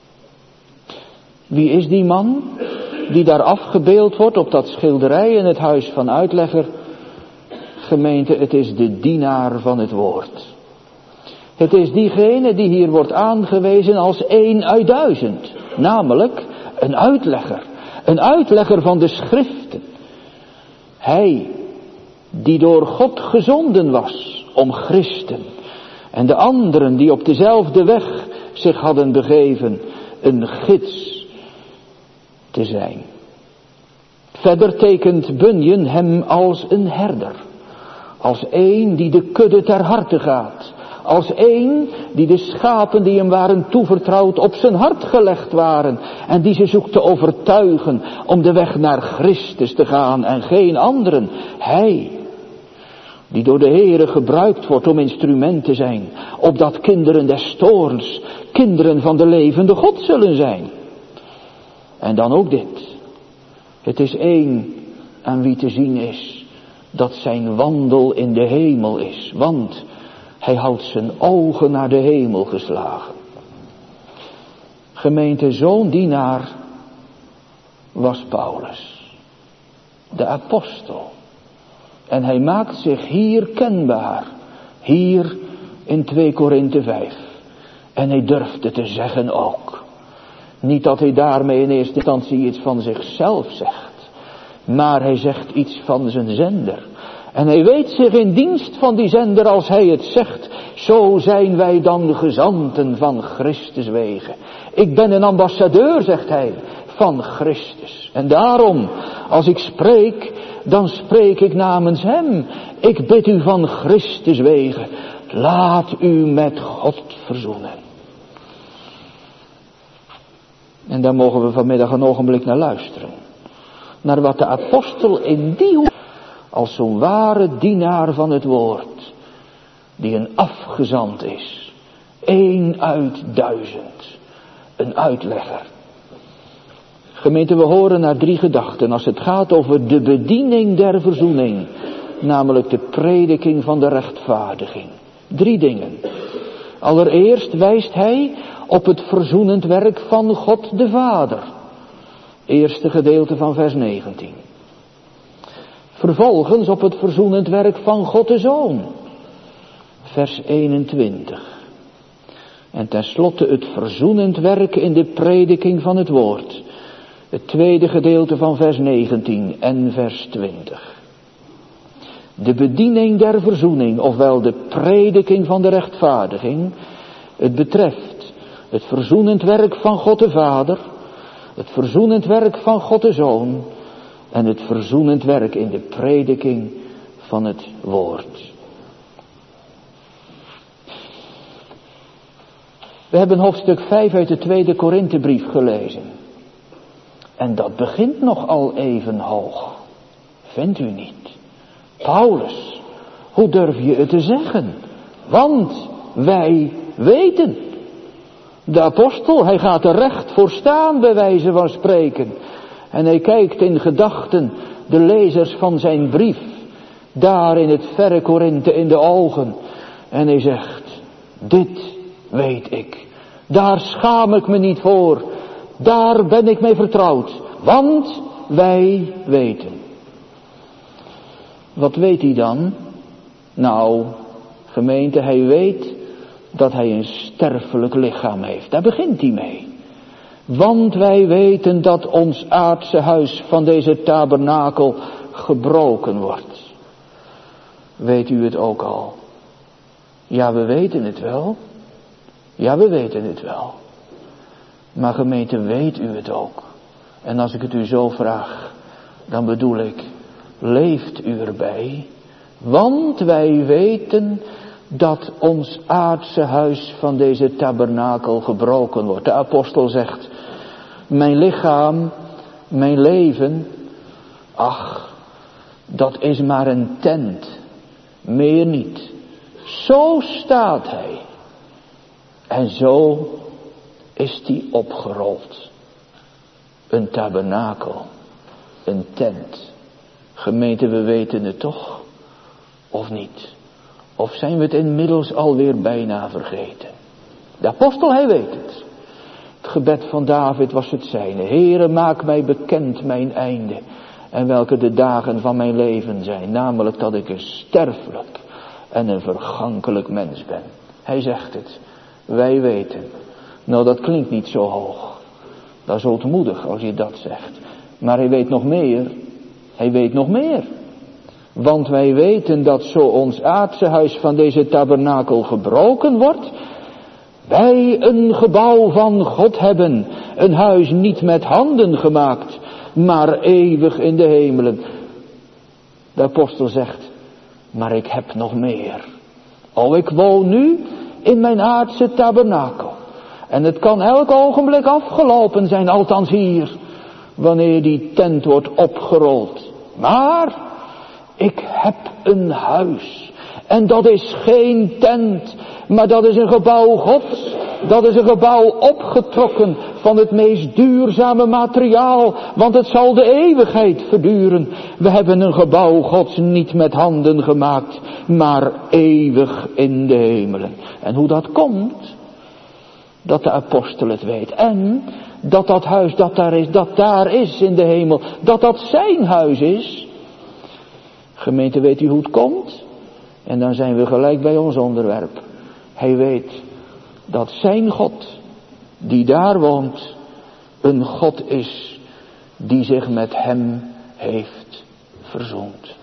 Wie is die man die daar afgebeeld wordt op dat schilderij in het huis van uitlegger? Gemeente, het is de dienaar van het woord. Het is diegene die hier wordt aangewezen als één uit duizend. Namelijk een uitlegger. Een uitlegger van de schriften. Hij die door God gezonden was om christen. En de anderen die op dezelfde weg zich hadden begeven een gids te zijn. Verder tekent Bunyan hem als een herder. Als één die de kudde ter harte gaat. Als één die de schapen die hem waren toevertrouwd op zijn hart gelegd waren. En die ze zoekt te overtuigen om de weg naar Christus te gaan en geen anderen. Hij die door de Heere gebruikt wordt om instrument te zijn. Opdat kinderen des toorns, kinderen van de levende God zullen zijn. En dan ook dit. Het is één aan wie te zien is dat zijn wandel in de hemel is. Want hij houdt zijn ogen naar de hemel geslagen. Gemeente, zo'n dienaar was Paulus. De apostel. En hij maakt zich hier kenbaar. Hier in twee Korinthe vijf. En hij durft het te zeggen ook. Niet dat hij daarmee in eerste instantie iets van zichzelf zegt. Maar hij zegt iets van zijn zender. En hij weet zich in dienst van die zender als hij het zegt. Zo zijn wij dan de gezanten van Christus wegen. Ik ben een ambassadeur, zegt hij, van Christus. En daarom, als ik spreek, dan spreek ik namens hem. Ik bid u van Christus wegen. Laat u met God verzoenen. En daar mogen we vanmiddag een ogenblik naar luisteren. Naar wat de apostel in die hoek, als zo'n ware dienaar van het woord, die een afgezant is, één uit duizend, een uitlegger. Gemeente, we horen naar drie gedachten als het gaat over de bediening der verzoening, namelijk de prediking van de rechtvaardiging. Drie dingen. Allereerst wijst hij op het verzoenend werk van God de Vader. Eerste gedeelte van vers negentien. Vervolgens op het verzoenend werk van God de Zoon. Vers eenentwintig. En tenslotte het verzoenend werk in de prediking van het woord. Het tweede gedeelte van vers negentien en vers twintig. De bediening der verzoening, ofwel de prediking van de rechtvaardiging. Het betreft het verzoenend werk van God de Vader. Het verzoenend werk van God de Zoon. en het verzoenend werk in de prediking van het woord. We hebben hoofdstuk vijf uit de tweede Korinthebrief gelezen. En dat begint nogal even hoog. Vindt u niet? Paulus, hoe durf je het te zeggen? Want wij weten. De apostel, hij gaat er recht voor staan bij wijze van spreken. En hij kijkt in gedachten de lezers van zijn brief, daar in het verre Korinthe in de ogen. En hij zegt, dit weet ik. Daar schaam ik me niet voor. Daar ben ik mee vertrouwd. Want wij weten. Wat weet hij dan? Nou, gemeente, hij weet dat hij een sterfelijk lichaam heeft. Daar begint hij mee. Want wij weten dat ons aardse huis van deze tabernakel gebroken wordt. Weet u het ook al? Ja, we weten het wel. Ja, we weten het wel. Maar gemeente, weet u het ook? En als ik het u zo vraag, dan bedoel ik, leeft u erbij? Want wij weten dat ons aardse huis van deze tabernakel gebroken wordt. De apostel zegt, mijn lichaam, mijn leven, ach, dat is maar een tent, meer niet. Zo staat hij. En zo is die opgerold. Een tabernakel, een tent. Gemeente, we weten het toch? Of niet? Of zijn we het inmiddels alweer bijna vergeten? De apostel, hij weet het. Het gebed van David was het zijne. Heere, maak mij bekend mijn einde. En welke de dagen van mijn leven zijn. Namelijk dat ik een sterfelijk en een vergankelijk mens ben. Hij zegt het. Wij weten. Nou, dat klinkt niet zo hoog. Dat is ootmoedig als je dat zegt. Maar hij weet nog meer. Hij weet nog meer. Want wij weten dat zo ons aardse huis van deze tabernakel gebroken wordt, wij een gebouw van God hebben. Een huis niet met handen gemaakt, maar eeuwig in de hemelen. De apostel zegt, maar ik heb nog meer. O, ik woon nu in mijn aardse tabernakel. En het kan elk ogenblik afgelopen zijn, althans hier, wanneer die tent wordt opgerold. Maar ik heb een huis. En dat is geen tent, maar dat is een gebouw Gods. Dat is een gebouw opgetrokken van het meest duurzame materiaal, want het zal de eeuwigheid verduren. We hebben een gebouw Gods niet met handen gemaakt, maar eeuwig in de hemelen. En hoe dat komt, dat de apostel het weet. En dat dat huis dat daar is, dat daar is in de hemel, dat dat zijn huis is. Gemeente, weet u hoe het komt? En dan zijn we gelijk bij ons onderwerp. Hij weet dat zijn God, die daar woont, een God is die zich met hem heeft verzoend.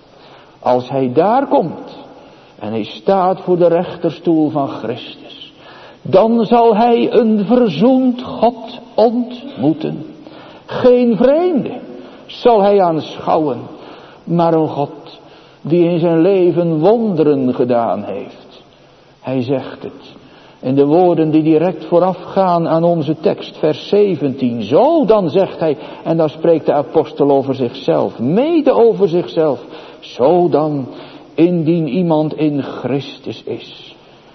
Als hij daar komt en hij staat voor de rechterstoel van Christus, dan zal hij een verzoend God ontmoeten. Geen vreemde zal hij aanschouwen, maar een God die in zijn leven wonderen gedaan heeft. Hij zegt het in de woorden die direct voorafgaan aan onze tekst, vers zeventien. Zo dan zegt hij, en dan spreekt de apostel over zichzelf, mede over zichzelf. Zo dan, indien iemand in Christus is,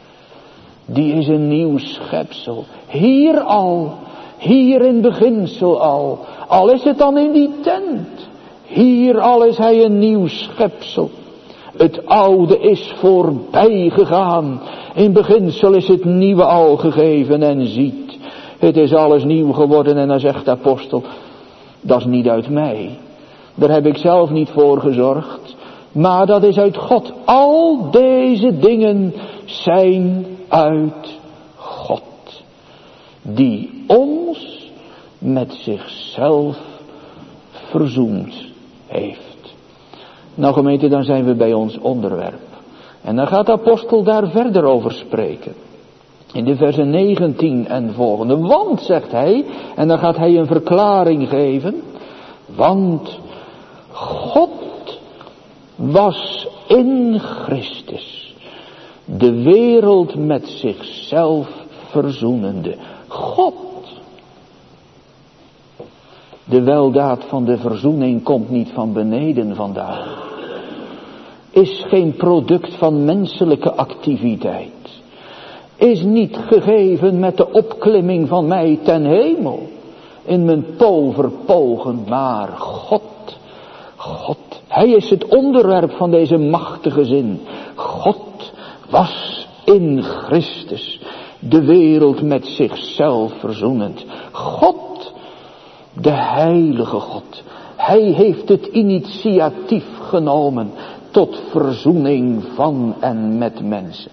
die is een nieuw schepsel. Hier al, hier in beginsel al, al is het dan in die tent. Hier al is hij een nieuw schepsel. Het oude is voorbij gegaan. In beginsel is het nieuwe al gegeven en ziet. Het is alles nieuw geworden en dan zegt de apostel, dat is niet uit mij. Daar heb ik zelf niet voor gezorgd. Maar dat is uit God. Al deze dingen zijn uit God. Die ons met zichzelf verzoend heeft. Nou gemeente, dan zijn we bij ons onderwerp. En dan gaat de apostel daar verder over spreken. In de versen negentien en volgende. Want, zegt hij, en dan gaat hij een verklaring geven. Want God was in Christus, de wereld met zichzelf verzoenende. God. De weldaad van de verzoening komt niet van beneden vandaan. Is geen product van menselijke activiteit. Is niet gegeven met de opklimming van mij ten hemel. In mijn poverpogen, maar God. God. Hij is het onderwerp van deze machtige zin. God was in Christus, de wereld met zichzelf verzoenend. God, de heilige God. Hij heeft het initiatief genomen tot verzoening van en met mensen.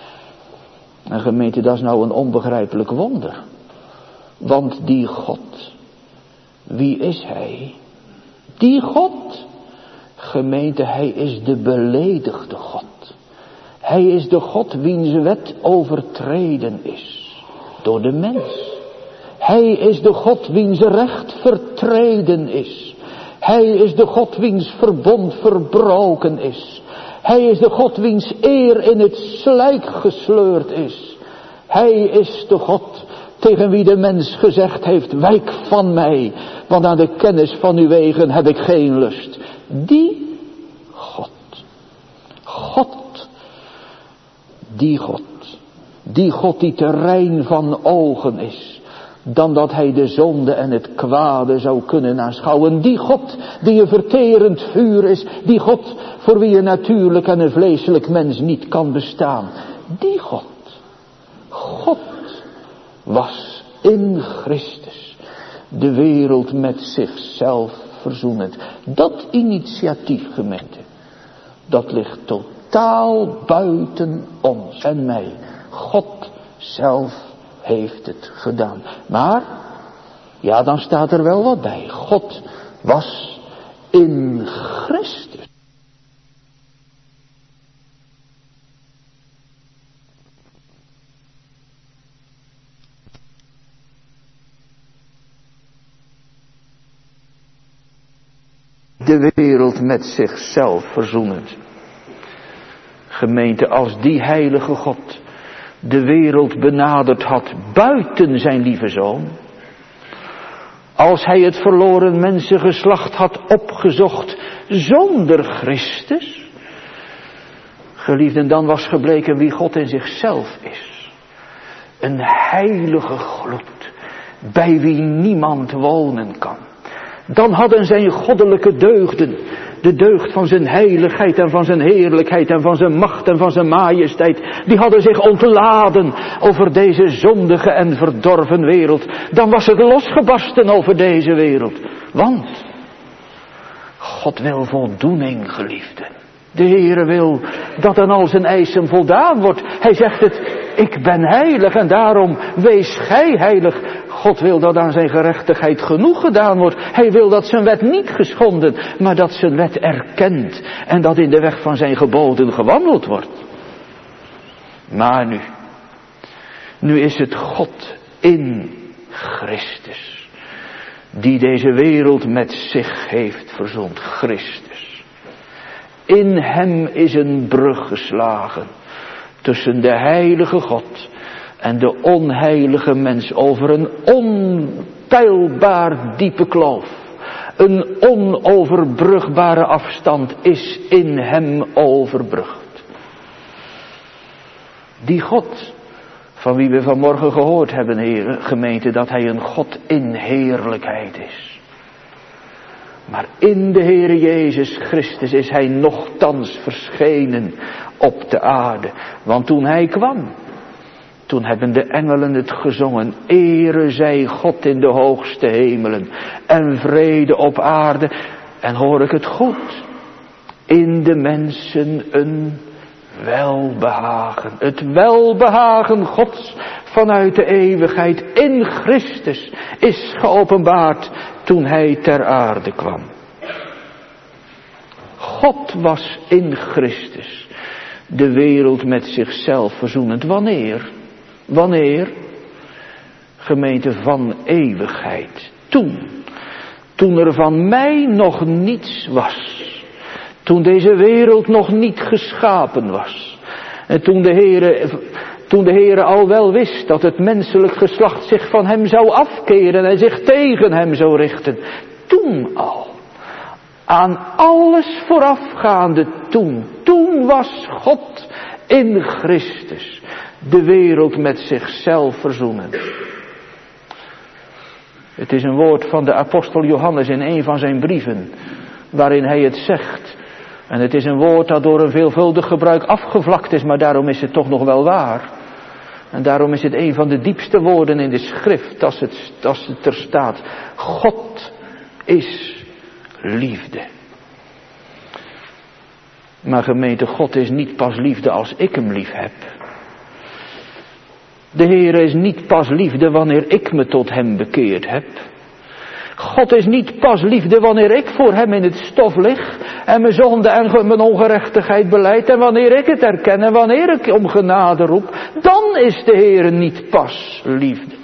En gemeente, dat is nou een onbegrijpelijk wonder. Want die God, wie is hij? Die God, gemeente, hij is de beledigde God. Hij is de God wiens wet overtreden is door de mens. Hij is de God wiens recht vertreden is. Hij is de God wiens verbond verbroken is. Hij is de God wiens eer in het slijk gesleurd is. Hij is de God tegen wie de mens gezegd heeft, wijk van mij, want aan de kennis van uw wegen heb ik geen lust. Die God. God. Die God. Die God die te rein van ogen is, dan dat hij de zonde en het kwade zou kunnen aanschouwen. Die God die een verterend vuur is. Die God voor wie een natuurlijk en een vleeselijk mens niet kan bestaan. Die God. God was in Christus de wereld met zichzelf verzoenend. Dat initiatief, gemeente, dat ligt totaal buiten ons en mij. God zelf heeft het gedaan. Maar, ja, dan staat er wel wat bij. God was in Christus. De wereld met zichzelf verzoenend. Gemeente, als die heilige God de wereld benaderd had buiten zijn lieve zoon. Als hij het verloren mensengeslacht had opgezocht zonder Christus. Geliefden, dan was gebleken wie God in zichzelf is. Een heilige gloed, bij wie niemand wonen kan. Dan hadden zijn goddelijke deugden, de deugd van zijn heiligheid en van zijn heerlijkheid en van zijn macht en van zijn majesteit, die hadden zich ontladen over deze zondige en verdorven wereld. Dan was het losgebarsten over deze wereld. Want God wil voldoening, geliefden. De Heere wil dat aan al zijn eisen voldaan wordt. Hij zegt het, ik ben heilig en daarom wees gij heilig. God wil dat aan zijn gerechtigheid genoeg gedaan wordt. Hij wil dat zijn wet niet geschonden, maar dat zijn wet erkend en dat in de weg van zijn geboden gewandeld wordt. Maar nu, nu is het God in Christus, die deze wereld met zich heeft verzoend. Christus. In hem is een brug geslagen tussen de heilige God en de onheilige mens over een onpeilbaar diepe kloof. Een onoverbrugbare afstand is in hem overbrugd. Die God, van wie we vanmorgen gehoord hebben, heren, gemeente, dat hij een God in heerlijkheid is. Maar in de Heere Jezus Christus is hij nochtans verschenen op de aarde. Want toen hij kwam, toen hebben de engelen het gezongen. Ere zij God in de hoogste hemelen en vrede op aarde. En hoor ik het goed? In de mensen een welbehagen. Het welbehagen Gods vanuit de eeuwigheid in Christus is geopenbaard toen hij ter aarde kwam. God was in Christus de wereld met zichzelf verzoenend. Wanneer? Wanneer? Gemeente, van eeuwigheid. Toen. Toen er van mij nog niets was. Toen deze wereld nog niet geschapen was. En toen de Heere, toen de Heere al wel wist dat het menselijk geslacht zich van hem zou afkeren en zich tegen hem zou richten. Toen al. Aan alles voorafgaande toen. Toen was God in Christus de wereld met zichzelf verzoenen. Het is een woord van de apostel Johannes in een van zijn brieven, waarin hij het zegt. En het is een woord dat door een veelvuldig gebruik afgevlakt is, maar daarom is het toch nog wel waar. En daarom is het een van de diepste woorden in de schrift, als het, als het er staat. God is liefde. Maar gemeente, God is niet pas liefde als ik hem lief heb. De Heer is niet pas liefde wanneer ik me tot hem bekeerd heb. God is niet pas liefde wanneer ik voor hem in het stof lig en mijn zonde en mijn ongerechtigheid beleid en wanneer ik het erken en wanneer ik om genade roep. Dan is de Heer niet pas liefde.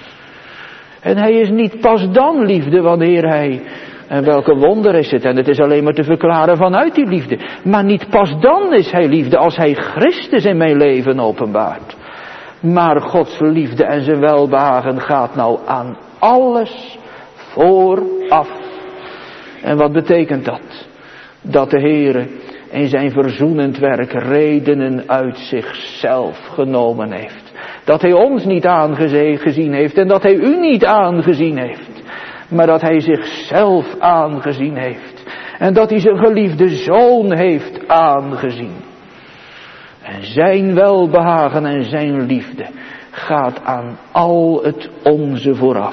En hij is niet pas dan liefde wanneer hij, en welke wonder is het, en het is alleen maar te verklaren vanuit die liefde. Maar niet pas dan is hij liefde als hij Christus in mijn leven openbaart. Maar Gods liefde en zijn welbehagen gaat nou aan alles vooraf. En wat betekent dat? Dat de Heere in zijn verzoenend werk redenen uit zichzelf genomen heeft. Dat hij ons niet aangezien heeft en dat hij u niet aangezien heeft. Maar dat hij zichzelf aangezien heeft. En dat hij zijn geliefde zoon heeft aangezien. En zijn welbehagen en zijn liefde gaat aan al het onze vooraf.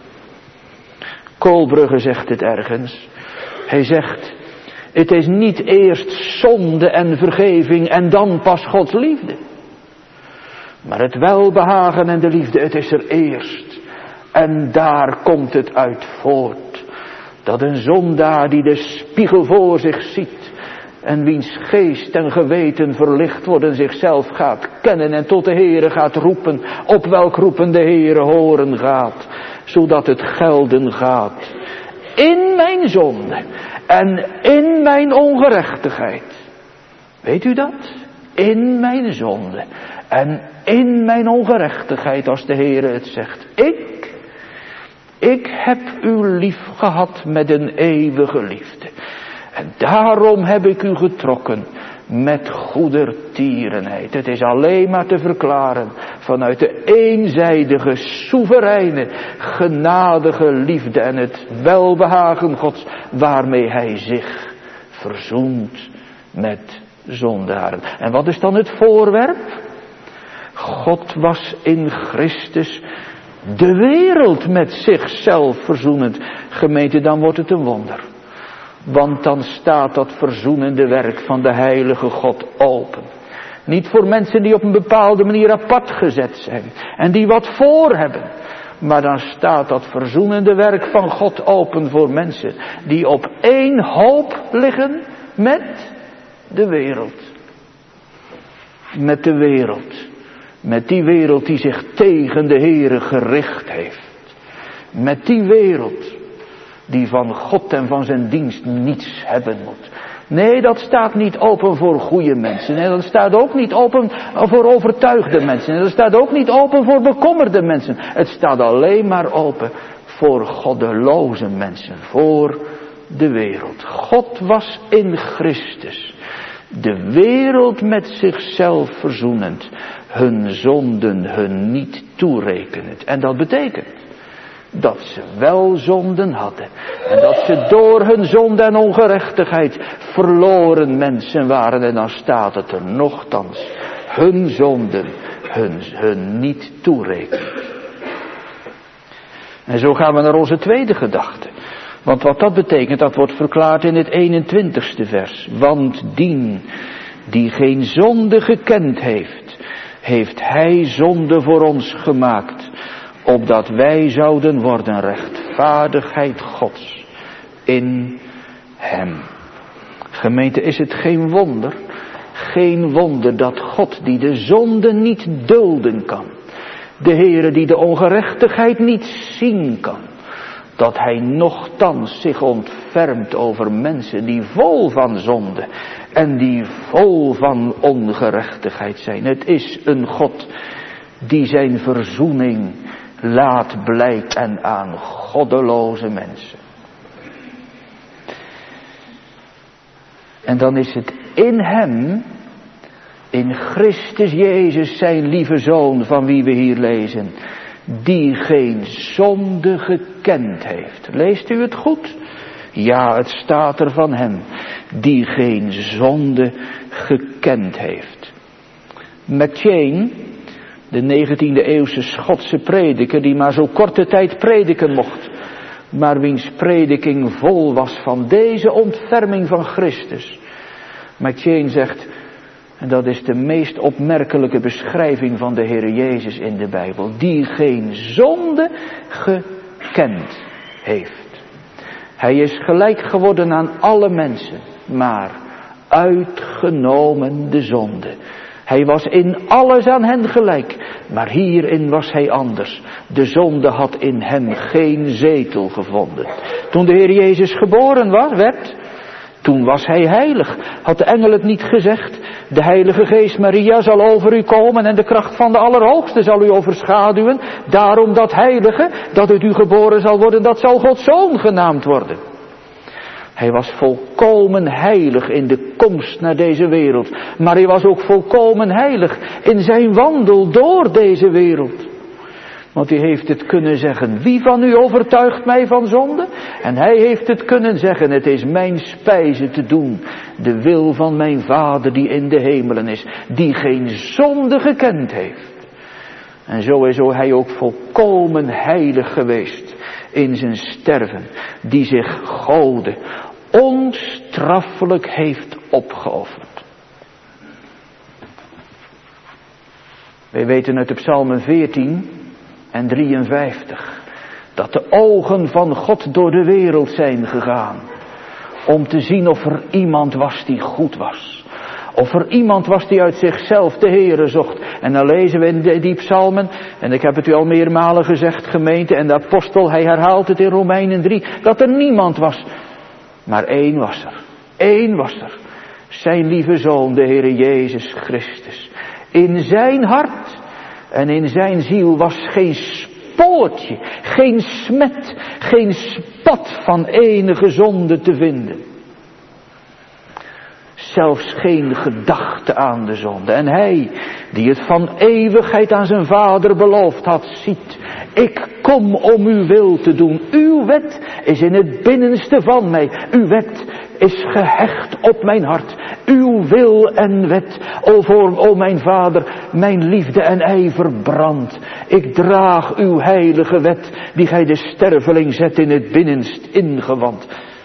Koolbrugge zegt het ergens. Hij zegt, het is niet eerst zonde en vergeving en dan pas Gods liefde. Maar het welbehagen en de liefde, het is er eerst. En daar komt het uit voort. Dat een zondaar die de spiegel voor zich ziet en wiens geest en geweten verlicht worden, zichzelf gaat kennen en tot de Heere gaat roepen, op welk roepen de Heere horen gaat, zodat het gelden gaat. In mijn zonde en in mijn ongerechtigheid. Weet u dat? In mijn zonde en in mijn ongerechtigheid, als de Heere het zegt. Ik, ik heb u lief gehad met een eeuwige liefde. En daarom heb ik u getrokken met goedertierenheid. Het is alleen maar te verklaren vanuit de eenzijdige, soevereine, genadige liefde en het welbehagen Gods, waarmee hij zich verzoent met zondaren. En wat is dan het voorwerp? God was in Christus de wereld met zichzelf verzoenend. Gemeente, dan wordt het een wonder. Want dan staat dat verzoenende werk van de heilige God open. Niet voor mensen die op een bepaalde manier apart gezet zijn. En die wat voor hebben. Maar dan staat dat verzoenende werk van God open voor mensen. Die op één hoop liggen met de wereld. Met de wereld. Met die wereld die zich tegen de Heere gericht heeft. Met die wereld die van God en van zijn dienst niets hebben moet. Nee, dat staat niet open voor goede mensen. Nee, dat staat ook niet open voor overtuigde mensen. Nee, dat staat ook niet open voor bekommerde mensen. Het staat alleen maar open voor goddeloze mensen. Voor de wereld. God was in Christus. De wereld met zichzelf verzoenend. Hun zonden hun niet toerekenend. En dat betekent dat ze wel zonden hadden. En dat ze door hun zonde en ongerechtigheid verloren mensen waren. En dan staat het er nochtans. Hun zonden hun, hun niet toerekent. En zo gaan we naar onze tweede gedachte. Want wat dat betekent, dat wordt verklaard in het eenentwintigste vers. Want dien die geen zonde gekend heeft, heeft hij zonde voor ons gemaakt, opdat wij zouden worden rechtvaardigheid Gods in hem. Gemeente, is het geen wonder, geen wonder dat God die de zonde niet dulden kan, de Heere die de ongerechtigheid niet zien kan, dat hij nochtans zich ontfermt over mensen die vol van zonde en die vol van ongerechtigheid zijn. Het is een God die zijn verzoening laat blijken aan goddeloze mensen. En dan is het in hem, in Christus Jezus, zijn lieve Zoon, van wie we hier lezen, die geen zonde gekend heeft. Leest u het goed? Ja, het staat er van hem, die geen zonde gekend heeft. McCheyne, de negentiende eeuwse Schotse prediker, die maar zo korte tijd prediken mocht, maar wiens prediking vol was van deze ontferming van Christus. McCheyne zegt, en dat is de meest opmerkelijke beschrijving van de Heer Jezus in de Bijbel, die geen zonde gekend heeft. Hij is gelijk geworden aan alle mensen, maar uitgenomen de zonde. Hij was in alles aan hen gelijk, maar hierin was hij anders. De zonde had in hem geen zetel gevonden. Toen de Heer Jezus geboren was, werd, toen was hij heilig. Had de engel het niet gezegd? De Heilige Geest Maria zal over u komen en de kracht van de Allerhoogste zal u overschaduwen. Daarom dat heilige, dat uit u geboren zal worden, dat zal Gods Zoon genaamd worden. Hij was volkomen heilig in de komst naar deze wereld. Maar hij was ook volkomen heilig in zijn wandel door deze wereld. Want hij heeft het kunnen zeggen, wie van u overtuigt mij van zonde? En hij heeft het kunnen zeggen, het is mijn spijze te doen, de wil van mijn Vader die in de hemelen is, die geen zonde gekend heeft. En zo is hij ook volkomen heilig geweest in zijn sterven, die zich Gode onstraffelijk heeft opgeofferd. Wij weten uit de Psalmen veertien en drieënvijftig dat de ogen van God door de wereld zijn gegaan om te zien of er iemand was die goed was. Of er iemand was die uit zichzelf de Heere zocht. En dan lezen we in de, die psalmen, en ik heb het u al meermalen gezegd, gemeente, en de apostel, hij herhaalt het in Romeinen drie, dat er niemand was. Maar één was er. Één was er. Zijn lieve Zoon, de Heere Jezus Christus. In zijn hart en in zijn ziel was geen spoortje, geen smet, geen spat van enige zonde te vinden. Zelfs geen gedachte aan de zonde. En hij, die het van eeuwigheid aan zijn Vader beloofd had, ziet, ik kom om uw wil te doen. Uw wet is in het binnenste van mij. Uw wet is gehecht op mijn hart. Uw wil en wet, o, voor, o mijn Vader, mijn liefde en ijver brandt. Ik draag uw heilige wet, die gij de sterveling zet in het binnenst ingewand.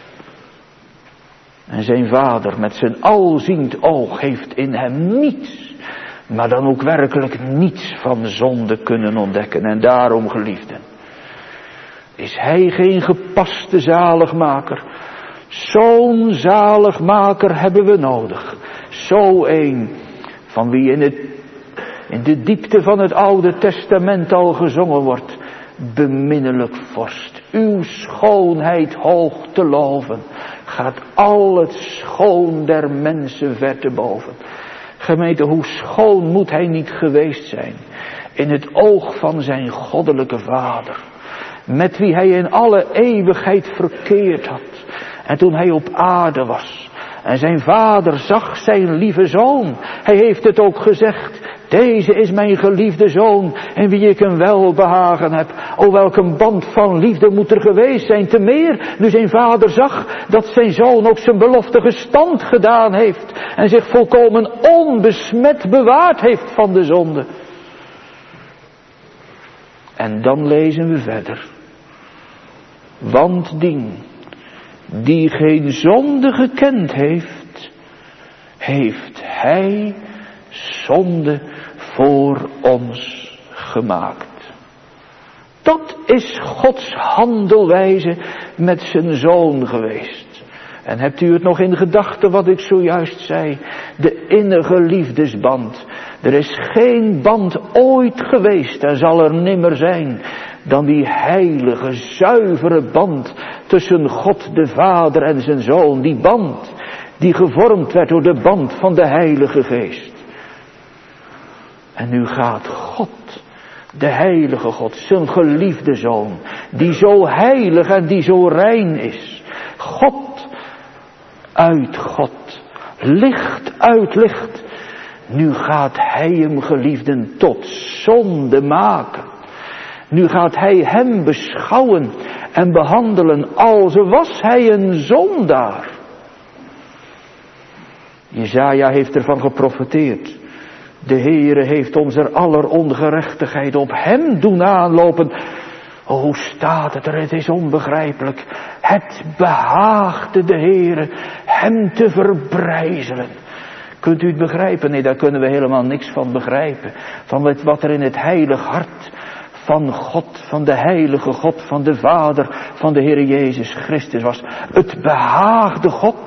En zijn Vader met zijn alziend oog heeft in hem niets, maar dan ook werkelijk niets van zonde kunnen ontdekken. En daarom, geliefden, is hij geen gepaste zaligmaker. Zo'n zaligmaker hebben we nodig. Zo een van wie in, het, in de diepte van het Oude Testament al gezongen wordt. Beminnelijk vorst, uw schoonheid hoog te loven, gaat al het schoon der mensen ver te boven. Gemeente, hoe schoon moet hij niet geweest zijn in het oog van zijn goddelijke Vader, met wie hij in alle eeuwigheid verkeerd had. En toen hij op aarde was en zijn Vader zag zijn lieve Zoon, hij heeft het ook gezegd, deze is mijn geliefde Zoon, in wie ik een welbehagen heb. O, welk een band van liefde moet er geweest zijn, te meer nu zijn Vader zag dat zijn Zoon ook zijn belofte gestand gedaan heeft en zich volkomen onbesmet bewaard heeft van de zonde. En dan lezen we verder. Want dien die geen zonde gekend heeft, heeft hij zonde voor ons gemaakt. Dat is Gods handelwijze met zijn Zoon geweest. En hebt u het nog in gedachten wat ik zojuist zei? De innige liefdesband. Er is geen band ooit geweest, er zal er nimmer zijn, dan die heilige, zuivere band tussen God de Vader en zijn Zoon. Die band die gevormd werd door de band van de Heilige Geest. En nu gaat God, de heilige God, zijn geliefde Zoon, die zo heilig en die zo rein is. God uit God, licht uit licht. Nu gaat hij hem, geliefden, tot zonde maken. Nu gaat hij hem beschouwen en behandelen als was hij een zondaar. Jesaja heeft ervan geprofeteerd. De Heere heeft onze aller ongerechtigheid op hem doen aanlopen. O, hoe staat het er? Het is onbegrijpelijk. Het behaagde de Heere hem te verbrijzelen. Kunt u het begrijpen? Nee, daar kunnen we helemaal niks van begrijpen. Van wat er in het heilig hart van God, van de heilige God, van de Vader, van de Heere Jezus Christus was. Het behaagde God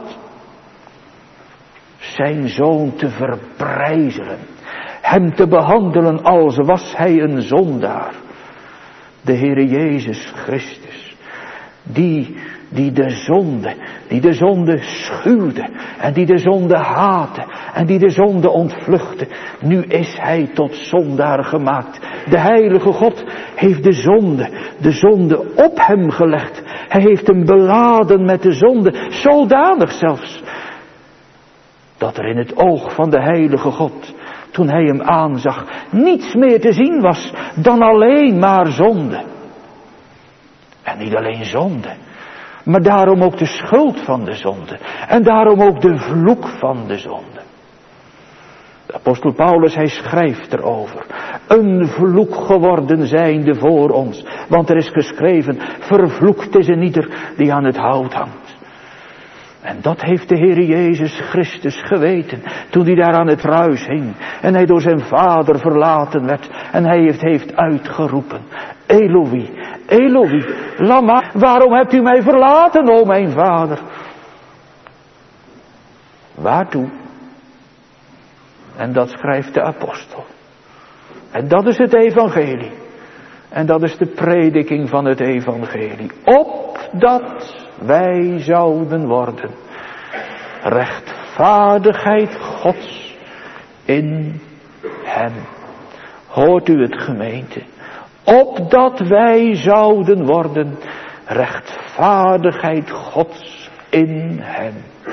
zijn Zoon te verbrijzelen. Hem te behandelen als was hij een zondaar. De Heere Jezus Christus. Die, die de zonde, die de zonde schuwde. En die de zonde haatte. En die de zonde ontvluchtte. Nu is hij tot zondaar gemaakt. De heilige God heeft de zonde, de zonde op hem gelegd. Hij heeft hem beladen met de zonde. Zodanig zelfs. Dat er in het oog van de heilige God, toen hij hem aanzag, niets meer te zien was dan alleen maar zonde. En niet alleen zonde, maar daarom ook de schuld van de zonde. En daarom ook de vloek van de zonde. De apostel Paulus, hij schrijft erover. Een vloek geworden zijnde voor ons. Want er is geschreven, vervloekt is een ieder die aan het hout hangt. En dat heeft de Heer Jezus Christus geweten, toen hij daar aan het kruis hing. En hij door zijn Vader verlaten werd. En hij heeft, heeft uitgeroepen, Eloi, Eloi, lama, waarom hebt u mij verlaten, o mijn Vader? Waartoe? En dat schrijft de apostel. En dat is het evangelie. En dat is de prediking van het evangelie. Opdat wij zouden worden rechtvaardigheid Gods in hem. Hoort u het, gemeente? Opdat wij zouden worden rechtvaardigheid Gods in hem.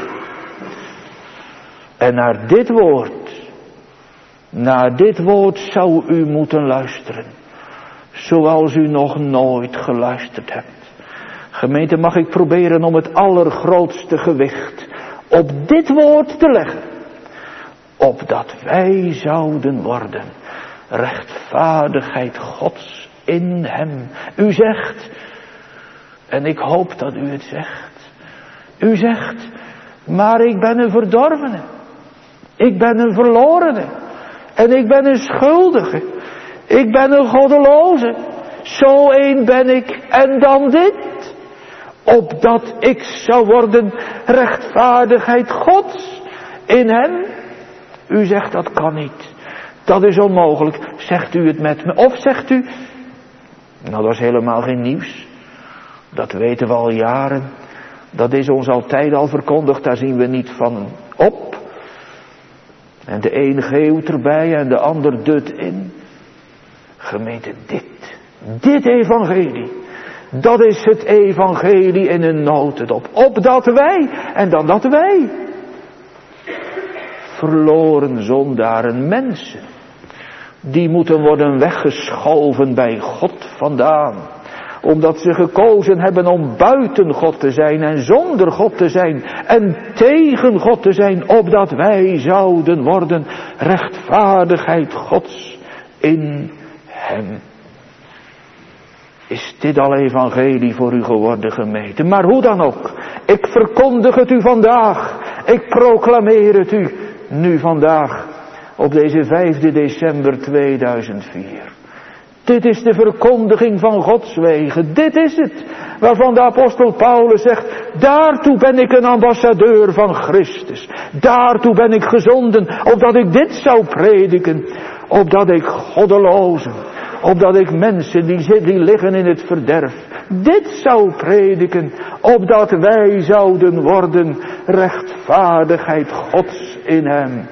En naar dit woord, naar dit woord zou u moeten luisteren. Zoals u nog nooit geluisterd hebt. Gemeente, mag ik proberen om het allergrootste gewicht op dit woord te leggen. Opdat wij zouden worden rechtvaardigheid Gods in hem. U zegt, en ik hoop dat u het zegt. U zegt, maar ik ben een verdorvene. Ik ben een verlorene. En ik ben een schuldige. Ik ben een goddeloze. Zo een ben ik. En dan dit. Opdat ik zou worden rechtvaardigheid Gods in hem. U zegt dat kan niet. Dat is onmogelijk. Zegt u het met me? Of zegt u, nou dat is helemaal geen nieuws. Dat weten we al jaren. Dat is ons altijd al verkondigd. Daar zien we niet van op. En de een geeuwt erbij en de ander dut in. Gemeente, dit. Dit evangelie. Dat is het evangelie in een notendop. Opdat wij, en dan dat wij, verloren zondaren, mensen, die moeten worden weggeschoven bij God vandaan. Omdat ze gekozen hebben om buiten God te zijn en zonder God te zijn en tegen God te zijn. Opdat wij zouden worden rechtvaardigheid Gods in hem. Is dit al evangelie voor u geworden, gemeente? Maar hoe dan ook. Ik verkondig het u vandaag. Ik proclameer het u nu vandaag. Op deze vijfde december tweeduizend vier. Dit is de verkondiging van Gods wegen. Dit is het. Waarvan de apostel Paulus zegt. Daartoe ben ik een ambassadeur van Christus. Daartoe ben ik gezonden. Opdat ik dit zou prediken. Opdat ik goddelozen. opdat ik mensen die, zitten, die liggen in het verderf, dit zou prediken, opdat wij zouden worden rechtvaardigheid Gods in hem.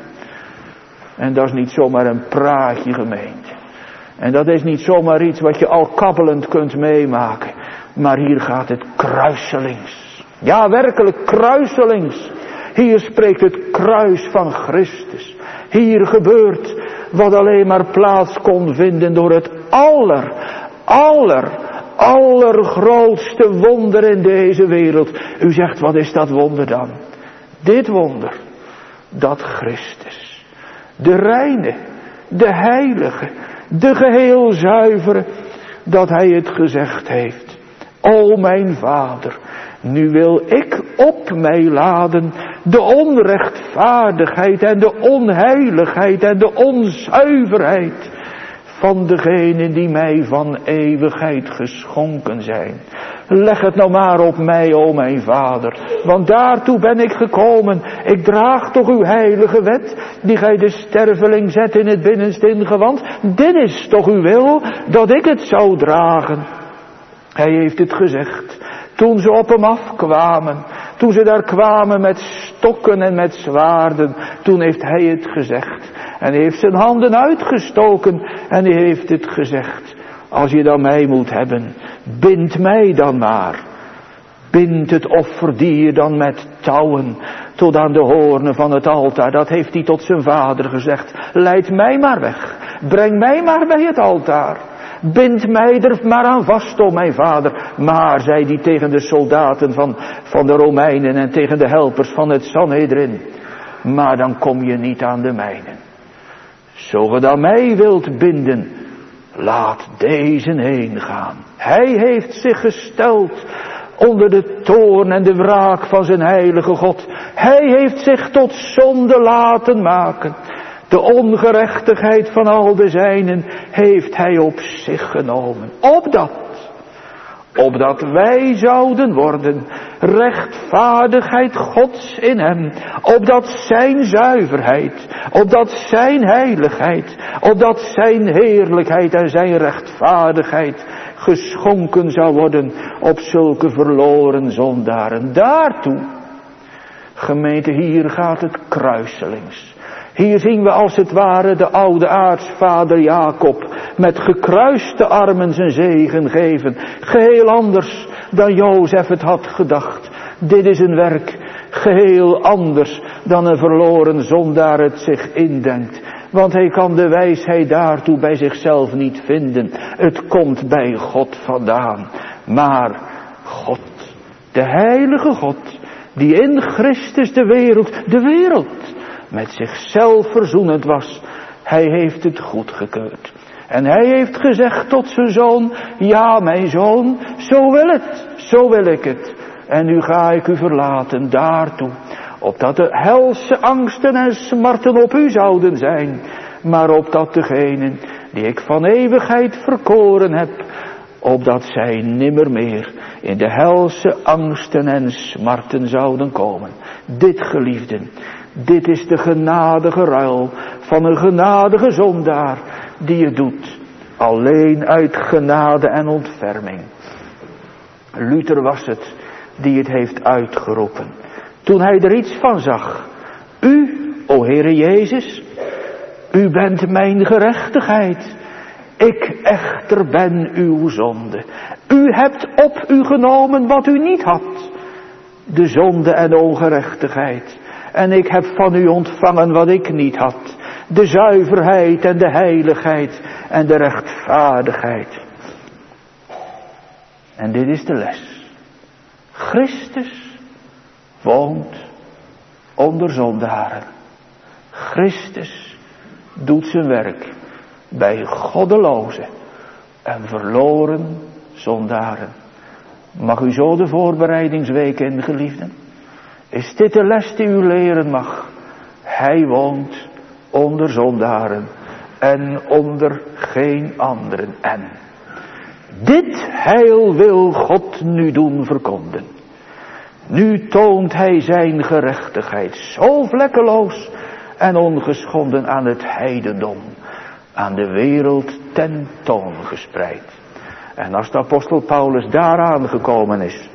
En dat is niet zomaar een praatje, gemeente. En dat is niet zomaar iets wat je al kabbelend kunt meemaken. Maar hier gaat het kruiselings. Ja, werkelijk kruiselings. Hier spreekt het kruis van Christus. Hier gebeurt wat alleen maar plaats kon vinden door het aller, aller, allergrootste wonder in deze wereld. U zegt, wat is dat wonder dan? Dit wonder, dat Christus, de reine, de heilige, de geheel zuivere, dat hij het gezegd heeft. O mijn Vader, nu wil ik op mij laden de onrechtvaardigheid en de onheiligheid en de onzuiverheid van degenen die mij van eeuwigheid geschonken zijn. Leg het nou maar op mij, o mijn Vader, want daartoe ben ik gekomen. Ik draag toch uw heilige wet, die gij de sterveling zet in het binnenste ingewand. Dit is toch uw wil, dat ik het zou dragen. Hij heeft het gezegd, toen ze op hem afkwamen, toen ze daar kwamen met stokken en met zwaarden, toen heeft hij het gezegd. En hij heeft zijn handen uitgestoken en hij heeft het gezegd. Als je dan mij moet hebben, bind mij dan maar. Bind het offerdier dan met touwen tot aan de hoornen van het altaar. Dat heeft hij tot zijn vader gezegd. Leid mij maar weg. Breng mij maar bij het altaar. Bind mij er maar aan vast, o mijn vader. Maar, zei hij tegen de soldaten van, van de Romeinen en tegen de helpers van het Sanhedrin. Maar dan kom je niet aan de mijnen. Zo ge dan mij wilt binden, laat deze heen gaan. Hij heeft zich gesteld onder de toorn en de wraak van zijn heilige God. Hij heeft zich tot zonde laten maken. De ongerechtigheid van al de zijnen heeft hij op zich genomen. Opdat, opdat wij zouden worden rechtvaardigheid Gods in hem. Opdat zijn zuiverheid, opdat zijn heiligheid, opdat zijn heerlijkheid en zijn rechtvaardigheid geschonken zou worden op zulke verloren zondaren. Daartoe, gemeente, hier gaat het kruiselings. Hier zien we als het ware de oude aartsvader Jacob met gekruiste armen zijn zegen geven. Geheel anders dan Jozef het had gedacht. Dit is een werk geheel anders dan een verloren zondaar het zich indenkt. Want hij kan de wijsheid daartoe bij zichzelf niet vinden. Het komt bij God vandaan. Maar God, de heilige God, die in Christus de wereld, de wereld met zichzelf verzoenend was, hij heeft het goedgekeurd. En hij heeft gezegd tot zijn zoon, ja mijn zoon, zo wil het, zo wil ik het. En nu ga ik u verlaten daartoe, opdat de helse angsten en smarten op u zouden zijn, maar opdat degenen die ik van eeuwigheid verkoren heb, opdat zij nimmer meer in de helse angsten en smarten zouden komen. Dit, geliefden, dit is de genadige ruil van een genadige zondaar die het doet, alleen uit genade en ontferming. Luther was het die het heeft uitgeroepen, toen hij er iets van zag. U, o Heere Jezus, u bent mijn gerechtigheid, ik echter ben uw zonde. U hebt op u genomen wat u niet had, de zonde en de ongerechtigheid. En ik heb van u ontvangen wat ik niet had, de zuiverheid en de heiligheid en de rechtvaardigheid. En dit is de les. Christus woont onder zondaren. Christus doet zijn werk bij goddeloze en verloren zondaren. Mag u zo de voorbereidingsweek in, geliefden? Is dit de les die u leren mag? Hij woont onder zondaren en onder geen anderen. En dit heil wil God nu doen verkonden. Nu toont hij zijn gerechtigheid zo vlekkeloos en ongeschonden aan het heidendom, aan de wereld tentoongespreid. En als de apostel Paulus daaraan gekomen is,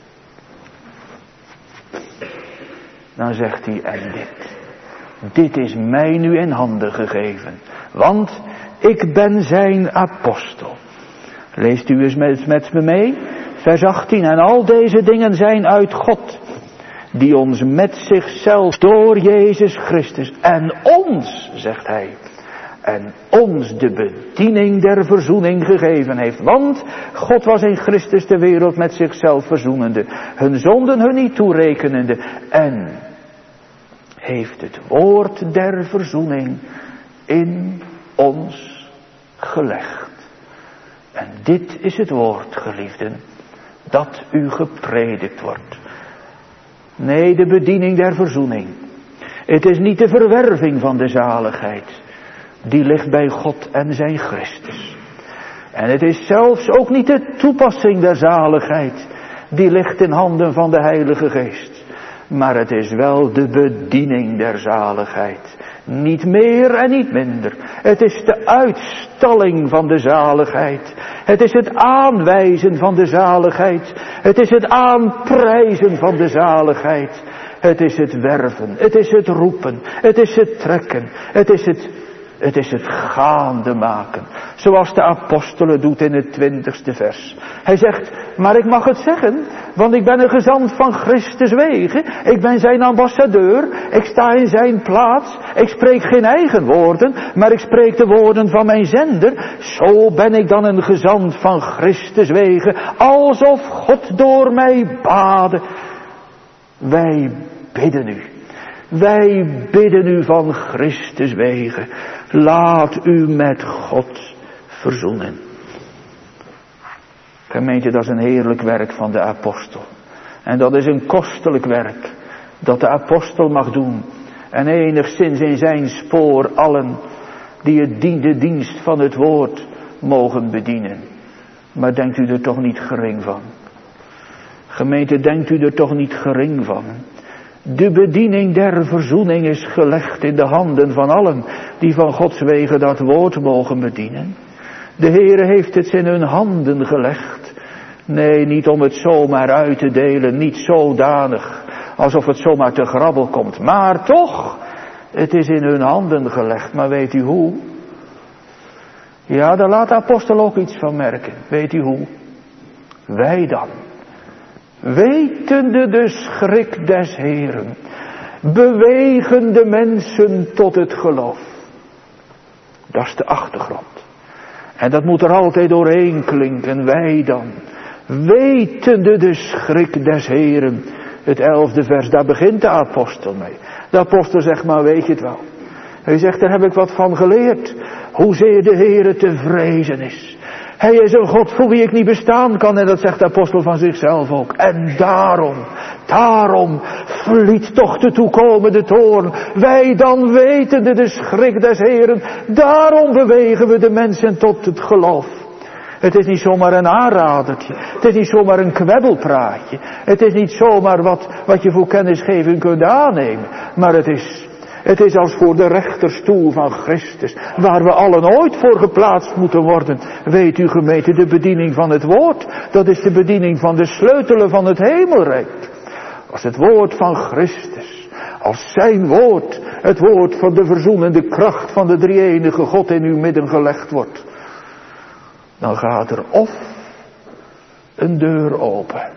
dan zegt hij, en dit, dit is mij nu in handen gegeven, want ik ben zijn apostel. Leest u eens met, met me mee, vers achttien, en al deze dingen zijn uit God, die ons met zichzelf door Jezus Christus en ons, zegt hij, en ons de bediening der verzoening gegeven heeft. Want God was in Christus de wereld met zichzelf verzoenende, hun zonden hun niet toerekenende, en heeft het woord der verzoening in ons gelegd. En dit is het woord, geliefden, dat u gepredikt wordt. Nee, de bediening der verzoening. Het is niet de verwerving van de zaligheid. Die ligt bij God en zijn Christus. En het is zelfs ook niet de toepassing der zaligheid. Die ligt in handen van de Heilige Geest. Maar het is wel de bediening der zaligheid. Niet meer en niet minder. Het is de uitstalling van de zaligheid. Het is het aanwijzen van de zaligheid. Het is het aanprijzen van de zaligheid. Het is het werven. Het is het roepen. Het is het trekken. Het is het, het is het gaande maken. Zoals de apostelen doet in het twintigste vers. Hij zegt, maar ik mag het zeggen, want ik ben een gezant van Christus wege. Ik ben zijn ambassadeur. Ik sta in zijn plaats. Ik spreek geen eigen woorden, maar ik spreek de woorden van mijn zender. Zo ben ik dan een gezant van Christus wege, alsof God door mij bade. Wij bidden u. Wij bidden u van Christus wege. Laat u met God verzoenen. Gemeente, dat is een heerlijk werk van de apostel. En dat is een kostelijk werk dat de apostel mag doen. En enigszins in zijn spoor allen die het dien, de dienst van het woord mogen bedienen. Maar denkt u er toch niet gering van? Gemeente, denkt u er toch niet gering van? De bediening der verzoening is gelegd in de handen van allen die van Gods wegen dat woord mogen bedienen. De Heere heeft het in hun handen gelegd. Nee, niet om het zomaar uit te delen, niet zodanig alsof het zomaar te grabbel komt. Maar toch, het is in hun handen gelegd. Maar weet u hoe? Ja, daar laat de apostel ook iets van merken. Weet u hoe? Wij dan, wetende de schrik des Heeren, bewegen de mensen tot het geloof. Dat is de achtergrond. En dat moet er altijd doorheen klinken. Wij dan, wetende de schrik des Heeren. Het elfde vers, daar begint de apostel mee. De apostel zegt, maar weet je het wel. Hij zegt, daar heb ik wat van geleerd. Hoezeer de Heere te vrezen is. Hij is een God voor wie ik niet bestaan kan. En dat zegt de apostel van zichzelf ook. En daarom, daarom vliet toch de toekomende toorn. Wij dan wetende de schrik des Heeren. Daarom bewegen we de mensen tot het geloof. Het is niet zomaar een aanradertje. Het is niet zomaar een kwebbelpraatje. Het is niet zomaar wat, wat je voor kennisgeving kunt aannemen. Maar het is... Het is als voor de rechterstoel van Christus, waar we allen ooit voor geplaatst moeten worden. Weet u, gemeente, de bediening van het woord, dat is de bediening van de sleutelen van het hemelrijk. Als het woord van Christus, als zijn woord, het woord van de verzoenende kracht van de drie-enige God in uw midden gelegd wordt, dan gaat er of een deur open.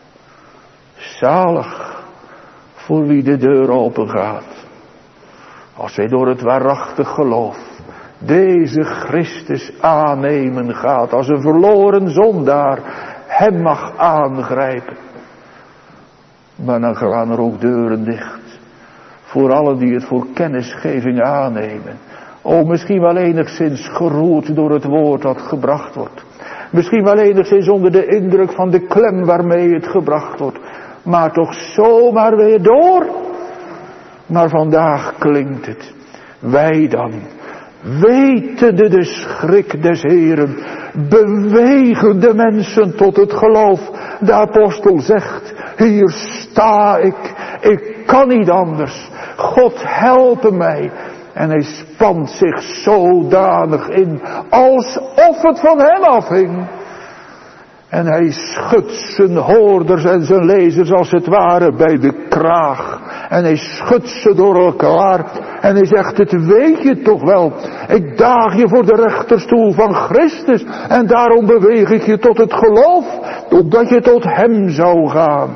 Zalig voor wie de deur open gaat. Als wij door het waarachtig geloof deze Christus aannemen gaat, als een verloren zondaar hem mag aangrijpen. Maar dan gaan er ook deuren dicht voor allen die het voor kennisgeving aannemen. O, misschien wel enigszins geroerd door het woord dat gebracht wordt. Misschien wel enigszins onder de indruk van de klem waarmee het gebracht wordt. Maar toch zomaar weer door. Maar vandaag klinkt het. Wij dan, wetende de schrik des Heeren, bewegen de mensen tot het geloof. De apostel zegt, hier sta ik, ik kan niet anders. God helpe mij. En hij spant zich zodanig in, alsof het van hem afhing. En hij schudt zijn hoorders en zijn lezers als het ware bij de kraag. En hij schudt ze door elkaar. En hij zegt, het weet je toch wel. Ik daag je voor de rechterstoel van Christus. En daarom beweeg ik je tot het geloof. Opdat je tot hem zou gaan.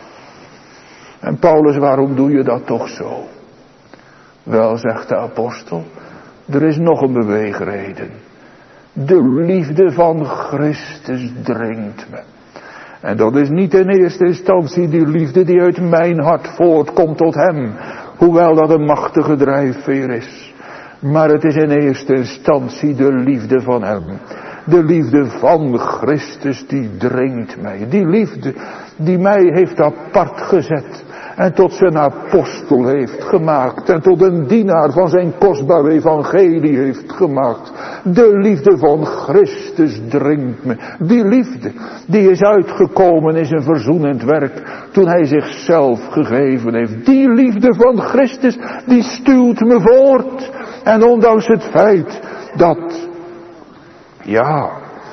En Paulus, waarom doe je dat toch zo? Wel, zegt de apostel, er is nog een beweegreden. De liefde van Christus dringt me. En dat is niet in eerste instantie die liefde die uit mijn hart voortkomt tot hem. Hoewel dat een machtige drijfveer is. Maar het is in eerste instantie de liefde van hem. De liefde van Christus die dringt mij. Die liefde die mij heeft apart gezet. En tot zijn apostel heeft gemaakt. En tot een dienaar van zijn kostbaar evangelie heeft gemaakt. De liefde van Christus dringt me. Die liefde die is uitgekomen in zijn verzoenend werk. Toen hij zichzelf gegeven heeft. Die liefde van Christus die stuwt me voort. En ondanks het feit dat, ja,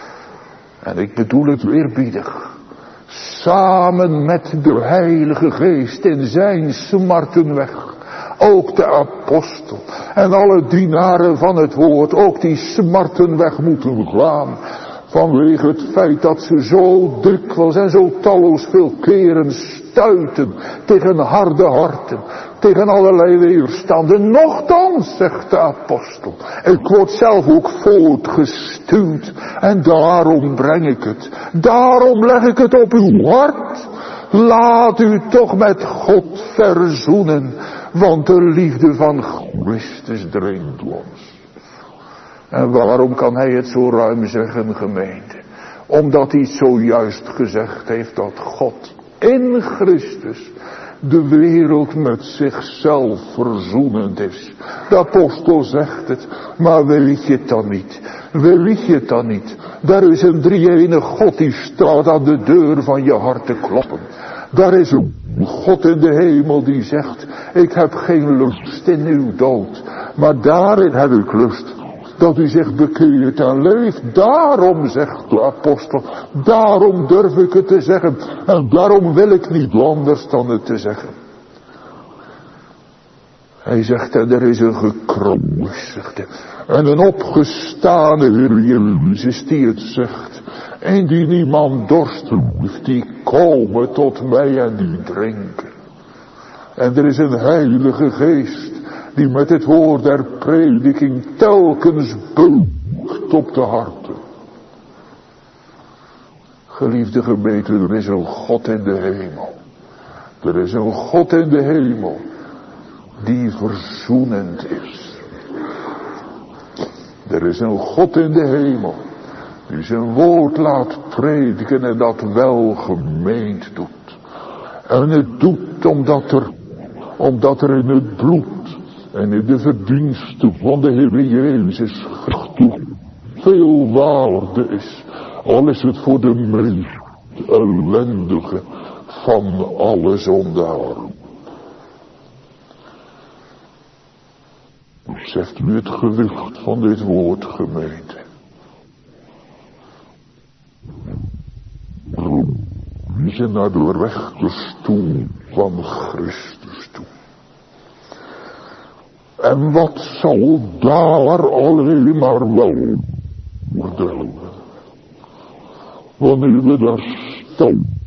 en ik bedoel het eerbiedig, samen met de Heilige Geest in zijn smartenweg, ook de apostel en alle dienaren van het woord, ook die smartenweg moeten gaan. Vanwege het feit dat ze zo dikwijls en zo talloos veel keren stuiten tegen harde harten, tegen allerlei weerstanden. Nochtans, zegt de apostel, ik word zelf ook voortgestuwd en daarom breng ik het. Daarom leg ik het op uw hart. Laat u toch met God verzoenen, want de liefde van Christus dringt ons. En waarom kan hij het zo ruim zeggen, gemeente? Omdat hij zojuist gezegd heeft dat God in Christus de wereld met zichzelf verzoenend is. De apostel zegt het, maar weet je het dan niet? Weet je het dan niet? Daar is een drie-enige God die staat aan de deur van je hart te kloppen. Daar is een God in de hemel die zegt, ik heb geen lust in uw dood, maar daarin heb ik lust. Dat u zich bekeert en leeft. Daarom, zegt de apostel, daarom durf ik het te zeggen. En daarom wil ik niet anders dan het te zeggen. Hij zegt, en er is een gekruisigde en een opgestane Heer Jezus die het zegt. En die niemand dorst heeft, die komen tot mij en die drinken. En er is een heilige geest die met het woord der prediking telkens buigt op de harten. Geliefde gemeente, er is een God in de hemel. Er is een God in de hemel die verzoenend is. Er is een God in de hemel die zijn woord laat prediken en dat welgemeend doet. En het doet omdat er, omdat er in het bloed en in de verdiensten van de Heer Jezus veel waarde is. Al is het voor de meest ellendige van alle zondaren. Beseft u het gewicht van dit woord, gemeente? We zijn naar de rechterstoel van Christus toe. En wat zal daar alleen maar wel worden? Wanneer we daar staan